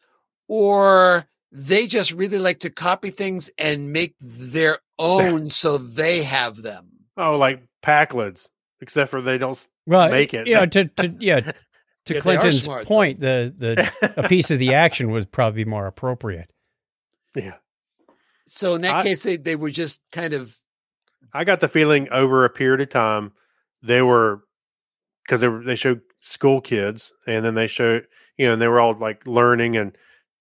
or they just really like to copy things and make their own so they have them? Oh, like Packlids, except for they don't. Well, Make it. You know, to, to yeah, to Yeah, they are Clinton's smart, point, the the a piece of the action was probably more appropriate. Yeah, So in that I- case, they, they were just kind of I got the feeling over a period of time they were because they were they showed school kids, and then they showed you know, and they were all like learning, and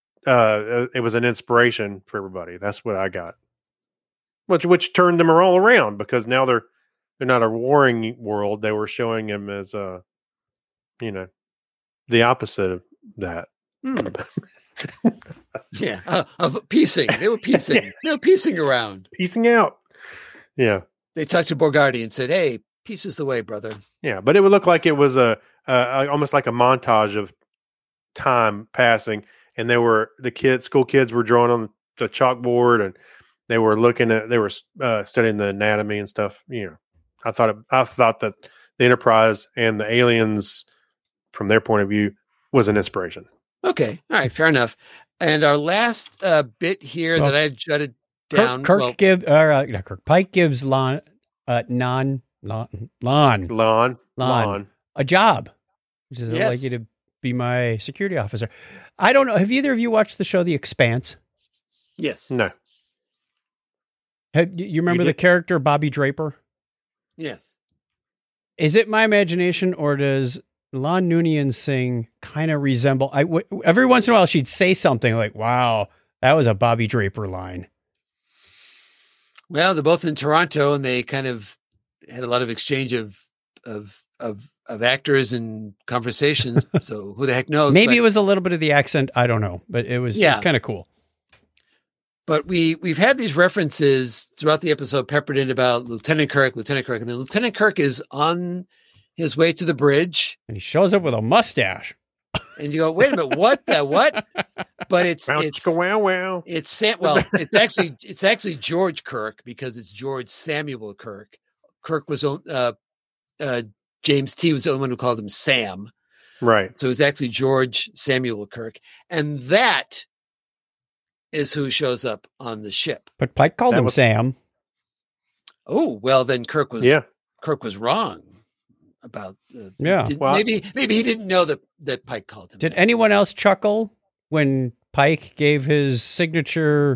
uh, it was an inspiration for everybody. That's what I got, which which turned them all around because now they're they're not a warring world. They were showing them as uh, you know, the opposite of that. hmm. yeah uh, of piecing. They were piecing. They were piecing around. Piecing out. Yeah. They talked to Borghardi and said, "Hey, piece is the way, brother." Yeah, but it would look like it was a, uh, almost like a montage of time passing, and they were the kids, school kids were drawing on the chalkboard, and they were looking at, they were uh, studying the anatomy and stuff. You know, I thought, it, I thought that the Enterprise and the aliens, from their point of view, was an inspiration. Okay. All right. Fair enough. And our last uh, bit here Well, that I've jotted down. Kirk, Kirk well, gives, or uh, not Kirk, Pike gives Lon, uh, non, Lon, Lon, Lon, Lon, Lon. a job. He says, I'd Yes. like you to be my security officer. I don't know. Have either of you watched the show The Expanse? yes. No, Have, you remember You the did- character Bobby Draper? Yes. Is it my imagination, or does Lon Noonien sing kind of resemble? I w- every once in a while she'd say something like, "Wow, that was a Bobby Draper line." Well, they're both in Toronto, and they kind of had a lot of exchange of of of of actors and conversations. So who the heck knows? Maybe but, it was a little bit of the accent. I don't know, but it was, Yeah. it was kind of cool. but we we've had these references throughout the episode peppered in about Lieutenant Kirk, Lieutenant Kirk, and then Lieutenant Kirk is on his way to the bridge, And he shows up with a mustache. and you go, "Wait a minute, what the what?" But it's wow, it's chicka, wow, wow. it's Sam. Well, it's actually it's actually George Kirk, because it's George Samuel Kirk. Kirk was on- uh, uh, James T was the only one who called him Sam. Right. So it's actually George Samuel Kirk. And that is who shows up on the ship. But Pike called That him was- Sam. Oh, well, then Kirk was Yeah. Kirk was wrong about uh, Yeah. did- Well, maybe maybe he didn't know that, that Pike called him. Did that. anyone else chuckle when Pike gave his signature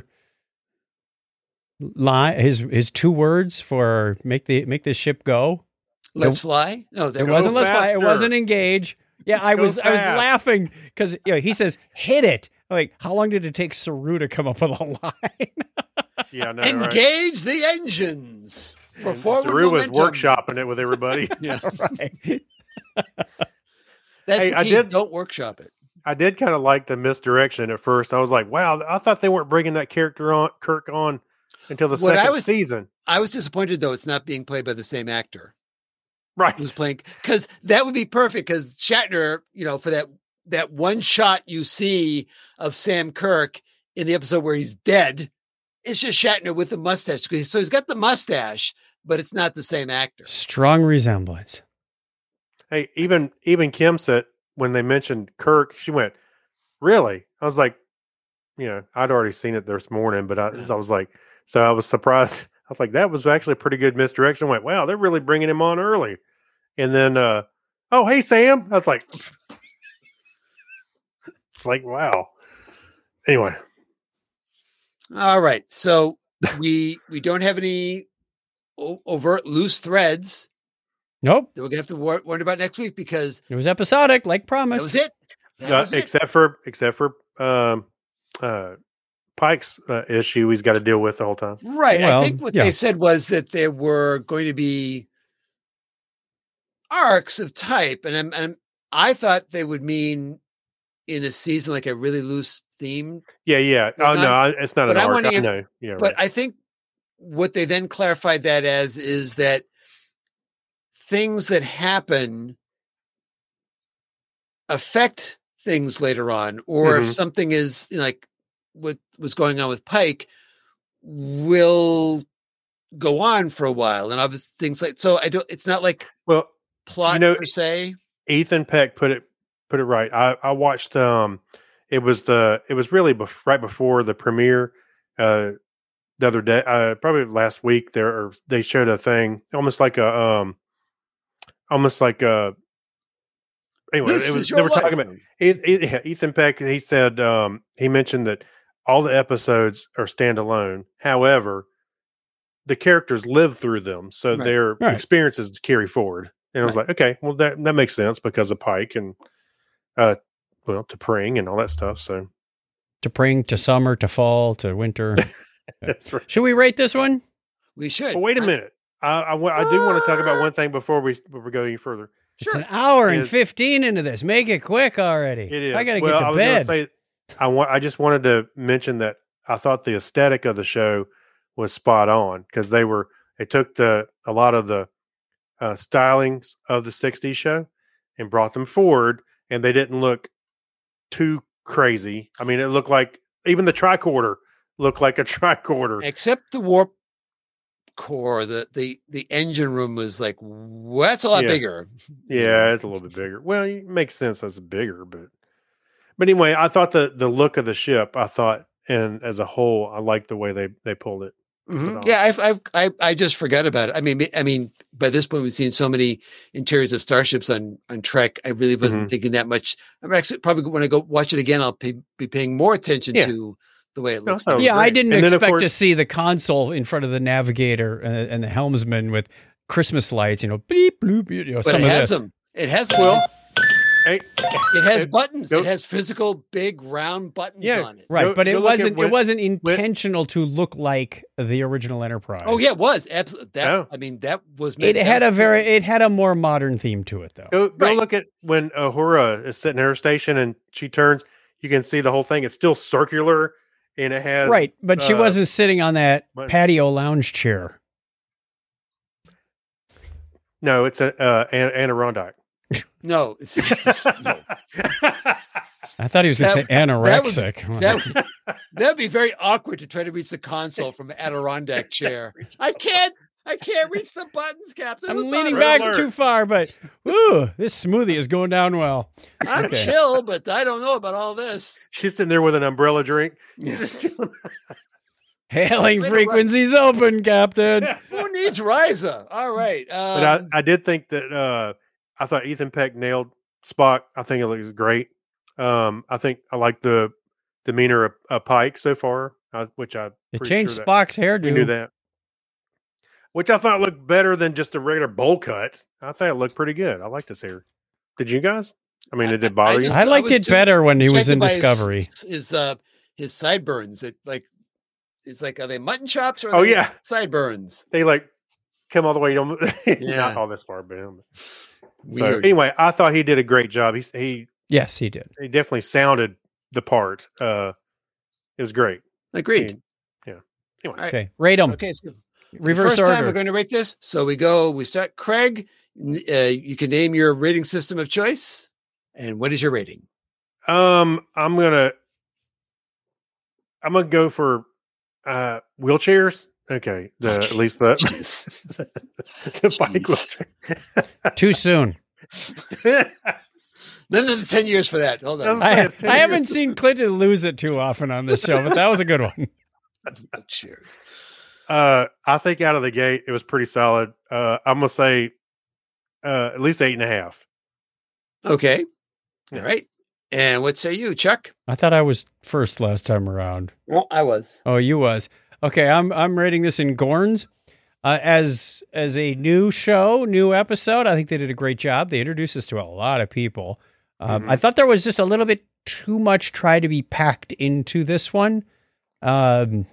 line, his his two words for make the make this ship go? Let's fly? No, that It Go wasn't let's fly. It faster. wasn't engage. Yeah, I Go was I was fast. laughing because you know he says hit it. I'm like, how long did it take Saru to come up with a line? Yeah, no, right. engage the engines for And forward Saru was momentum. workshopping it with everybody. Yeah, Right. that's Hey, the I key. did- Don't workshop it. I did kind of like the misdirection at first. I was like, wow, I thought they weren't bringing that character on Kirk on until the What I second was- season. I was disappointed though; it's not being played by the same actor Right. who's playing, because that would be perfect. Because Shatner, you know, for that that one shot you see of Sam Kirk in the episode where he's dead, it's just Shatner with the mustache. So he's got the mustache, but it's not the same actor. Strong resemblance. Hey, even even Kim said when they mentioned Kirk, she went, "Really?" I was like, you know, I'd already seen it this morning, but I, Yeah. I was like, so I was surprised. I was like, that was actually a pretty good misdirection. I went, wow, they're really bringing him on early. And then, uh, oh, hey, Sam. I was like, it's like, wow. Anyway, All right, so we we don't have any o- overt loose threads Nope. that we're gonna have to wor- worry about next week, because It was episodic, like that promised. was it. That uh, was it. except for except for um, uh, Pike's uh, issue, he's got to deal with the whole time. Right. Well, I think what yeah. they said was that there were going to be arcs of type, and, I'm, and I thought they would mean in a season like a really loose theme. Yeah, yeah. Oh Going no, on. I, it's not But an I arc. wanna I hear- know. Yeah, But right. I think what they then clarified that as is that things that happen affect things later on, or if Mhm. something is, you know, like what was going on with Pike will go on for a while, and obviously things like, so I don't, it's not like well, plot know, per se. Ethan Peck put it put it right. I, I watched um it was the it was really bef- right before the premiere uh the other day uh probably last week there or they showed a thing almost like a um almost like a anyway This it was is they your were talking life. about it, it, yeah, Ethan Peck. He said um he mentioned that all the episodes are standalone. However, the characters live through them, so Right. their Right. experiences carry forward. And I was like, okay, well that that makes sense because of Pike and uh, well, to Pring and all that stuff. So To spring, to summer, to fall, to winter. that's right. Should we rate this one? We should. Well, wait a I- minute. I I, wa- I do want to talk about one thing before we before we go any further. It's Sure. an hour and Is- fifteen into this. Make it quick already. It is. I got to well, get I to was gonna bed. say, I want. I just wanted to mention that I thought the aesthetic of the show was spot on because they were. They took the a lot of the uh, stylings of the sixties show and brought them forward, and they didn't look too crazy. I mean, it looked like even the tricorder looked like a tricorder. Except the warp core, the the the engine room was like, well, that's a lot Yeah. bigger. Yeah, it's a little bit bigger. Well, it makes sense as bigger, but but anyway, I thought the the look of the ship, I thought, and as a whole, I liked the way they they pulled it. Mhm. on. Yeah, I've, I've, I, I just forgot about it. I mean, I mean, by this point, we've seen so many interiors of starships on, on Trek. I really wasn't Mhm. thinking that much. I'm actually probably when I go watch it again, I'll pay, be paying more attention Yeah. to the way it No, looks. I thought it was Yeah, I great. didn't And then, of expect to course- see the console in front of the navigator and, and the helmsman with Christmas lights, you know, beep, bloop, you know, but some it of has the, them. It has Well, hey, it has it- buttons. go- It has physical big round buttons Yeah. on it. right, Go- but go it look at wasn't when- it wasn't intentional to look like the original Enterprise. Oh yeah, it was absolutely that. Oh. I mean, that was. It had a that's- very it had a more modern theme to it though. Go go Right. look at when Uhura is sitting at her station and she turns. You can see the whole thing. It's still circular, and it has Right, but she uh, wasn't sitting on that but- patio lounge chair. No, it's a uh, an Adirondack. No, it's, no. I thought he was going to say That- that was- anorexic. That that'd be very awkward to try to reach the console from an Adirondack chair. I can't. I can't reach the buttons, Captain. I'm Who thought leaning of back that? alert. too far, but ooh, this smoothie is going down well. I'm Okay. chill, but I don't know about all this. She's sitting there with an umbrella drink. Hailing Wait a frequencies open, Captain. Who needs Ryza? All right. Um, But I, I did think that uh, I thought Ethan Peck nailed Spock. I think it looks great. Um, I think I like the demeanor of, of Pike so far, uh, which I It pretty changed sure that- Spock's We knew hairdo. that. Which I thought looked better than just a regular bowl cut. I thought it looked pretty good. I liked his hair. Did you guys? I mean, I- it did I bother you. just- I liked was it too- better when he was distracted in by his- Discovery. His, uh, his sideburns. It like it's like are they mutton chops or are Oh, they yeah. sideburns? They like come all the way. Don't Yeah. not all this far, but um, so Weird. anyway, I thought he did a great job. He he Yes, he did. he definitely sounded the part. Uh, it was great. Agreed. Yeah. Anyway, right. Okay, rate them. Okay, so Reverse first order. time we're going to rate this. So we go. We start. Craig, n- uh, you can name your rating system of choice. And what is your rating? um, I'm gonna I'm gonna go for uh wheelchairs. Okay, the at least the the bike Jeez. wheelchair. Too soon. Another ten years for that. Hold on. That's- I, it's ten I haven't years. seen Clinton lose it too often on this show, but that was a good one. Cheers. Uh, I think out of the gate it was pretty solid. Uh, I'm gonna say uh, at least eight and a half. Okay. Yeah. All right. And what say you, Chuck? I thought I was first last time around. Well, I was. Oh, you was. Okay, I'm I'm rating this in Gorns. Uh, as as a new show, new episode, I think they did a great job. They introduced us to a lot of people. Um, Mhm. I thought there was just a little bit too much try to be packed into this one. Um,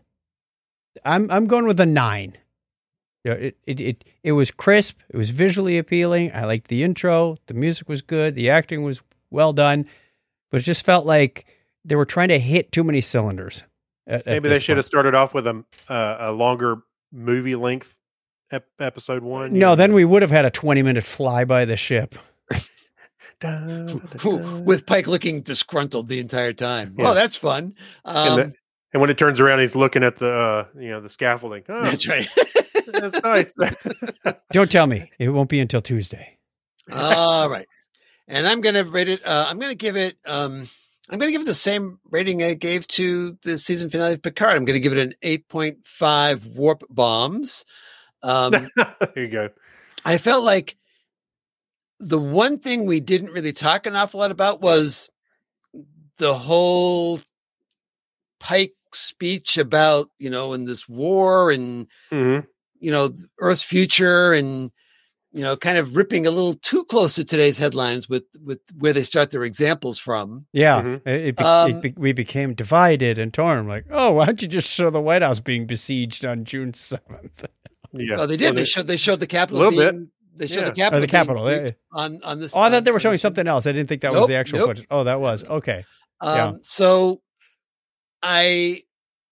I'm I'm going with a nine. You know, it, it it it was crisp. It was visually appealing. I liked the intro. The music was good. The acting was well done, but it just felt like they were trying to hit too many cylinders. at- at Maybe they this should have point. started off with a uh, a longer movie length ep- episode one. you No, know, then we would have had a twenty minute fly by the ship. da- da- Who- da- With Pike looking disgruntled the entire time. Yeah. Oh, that's fun. Um, and, the- and when it turns around, he's looking at the uh, you know the scaffolding. Oh, that's right. that's nice. Don't tell me. It won't be until Tuesday. All right. And I'm going to rate it. Uh, I'm going to give it. Um, I'm going to give it the same rating I gave to the season finale of Picard. I'm going to give it an eight point five warp bombs. Um, there you go. I felt like the one thing we didn't really talk an awful lot about was the whole Pike speech about, you know, in this war and, hmm you know, Earth's future and, you know, kind of ripping a little too close to today's headlines with, with where they start their examples from. Yeah, Mhm. it, it, be- Um, it be- we became divided and torn. Like, oh, why don't you just show the White House being besieged on June seventh? Yeah. Oh, they did. Well, They showed, they showed the Capitol. little bit. being- They showed Yeah. the Capitol. Oh, the being Capitol, yeah. breached on, on this. Oh, I thought they were on- showing on- something else. I didn't think that was Nope, the actual nope. footage. Oh, that was okay. Um, Yeah. So I,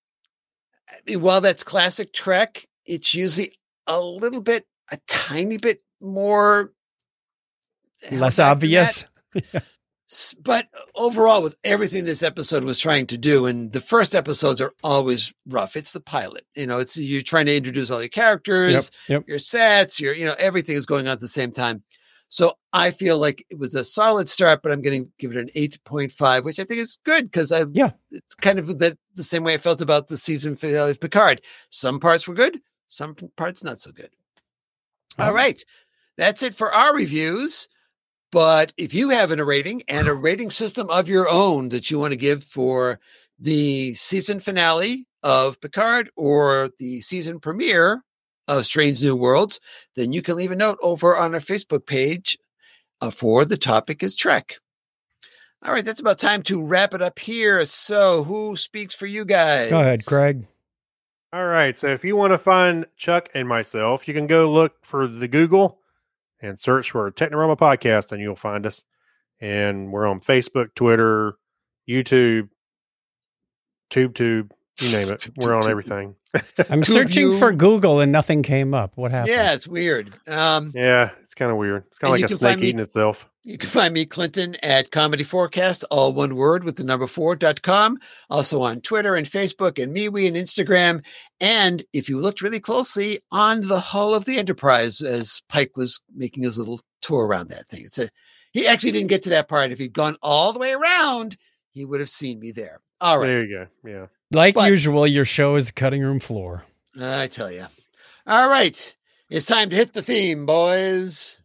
I mean, while that's classic Trek, it's usually a little bit, a tiny bit more held Less back than obvious. that. S- But overall, with everything this episode was trying to do, and the first episodes are always rough. It's the pilot, you know. It's you're trying to introduce all your characters, Yep, yep. your sets, your you know everything is going on at the same time. So I feel like it was a solid start, but I'm going to give it an eight point five, which I think is good because I Yeah. it's kind of the the same way I felt about the season finale of Picard. Some parts were good, some parts not so good. All Oh. right, that's it for our reviews. But if you have a rating and a rating system of your own that you want to give for the season finale of Picard or the season premiere of Strange New Worlds, then you can leave a note over on our Facebook page uh, for The Topic is Trek. All right, that's about time to wrap it up here. So who speaks for you guys? Go ahead, Craig. All right. So if you want to find Chuck and myself, you can go look for the Google and search for Technorama Podcast, and you'll find us. And we're on Facebook, Twitter, YouTube, TubeTube, you name it. We're on everything. I'm Two of searching you- for Google and nothing came up. What happened? Yeah, it's weird. Um, Yeah, it's kind of weird. It's kind And of you like a can find snake me- eating itself. You can find me, Clinton, at Comedy Forecast, all one word with the number four dot com. Also on Twitter and Facebook and MeWe and Instagram. And if you looked really closely on the hull of the Enterprise as Pike was making his little tour around that thing. It's a, he actually didn't get to that part. If he'd gone all the way around, he would have seen me there. All right. There you go. Yeah. Like But- usual, your show is the cutting room floor. I tell you. All right. It's time to hit the theme, boys.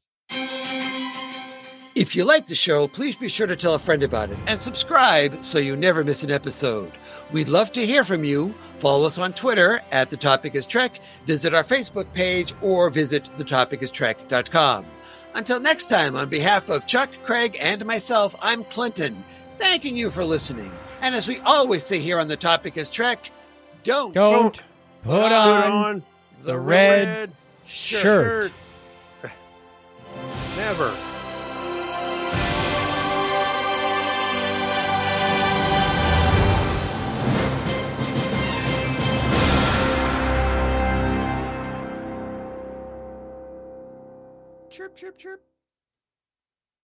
If you like the show, please be sure to tell a friend about it and subscribe so you never miss an episode. We'd love to hear from you. Follow us on Twitter at The Topic is Trek, visit our Facebook page, or visit the topic is trek dot com. Until next time, on behalf of Chuck, Craig, and myself, I'm Clinton, thanking you for listening. And as we always say here on The Topic is Trek, don't, Don't put Put on, on the red red shirt. shirt. Never. chirp, chirp, chirp.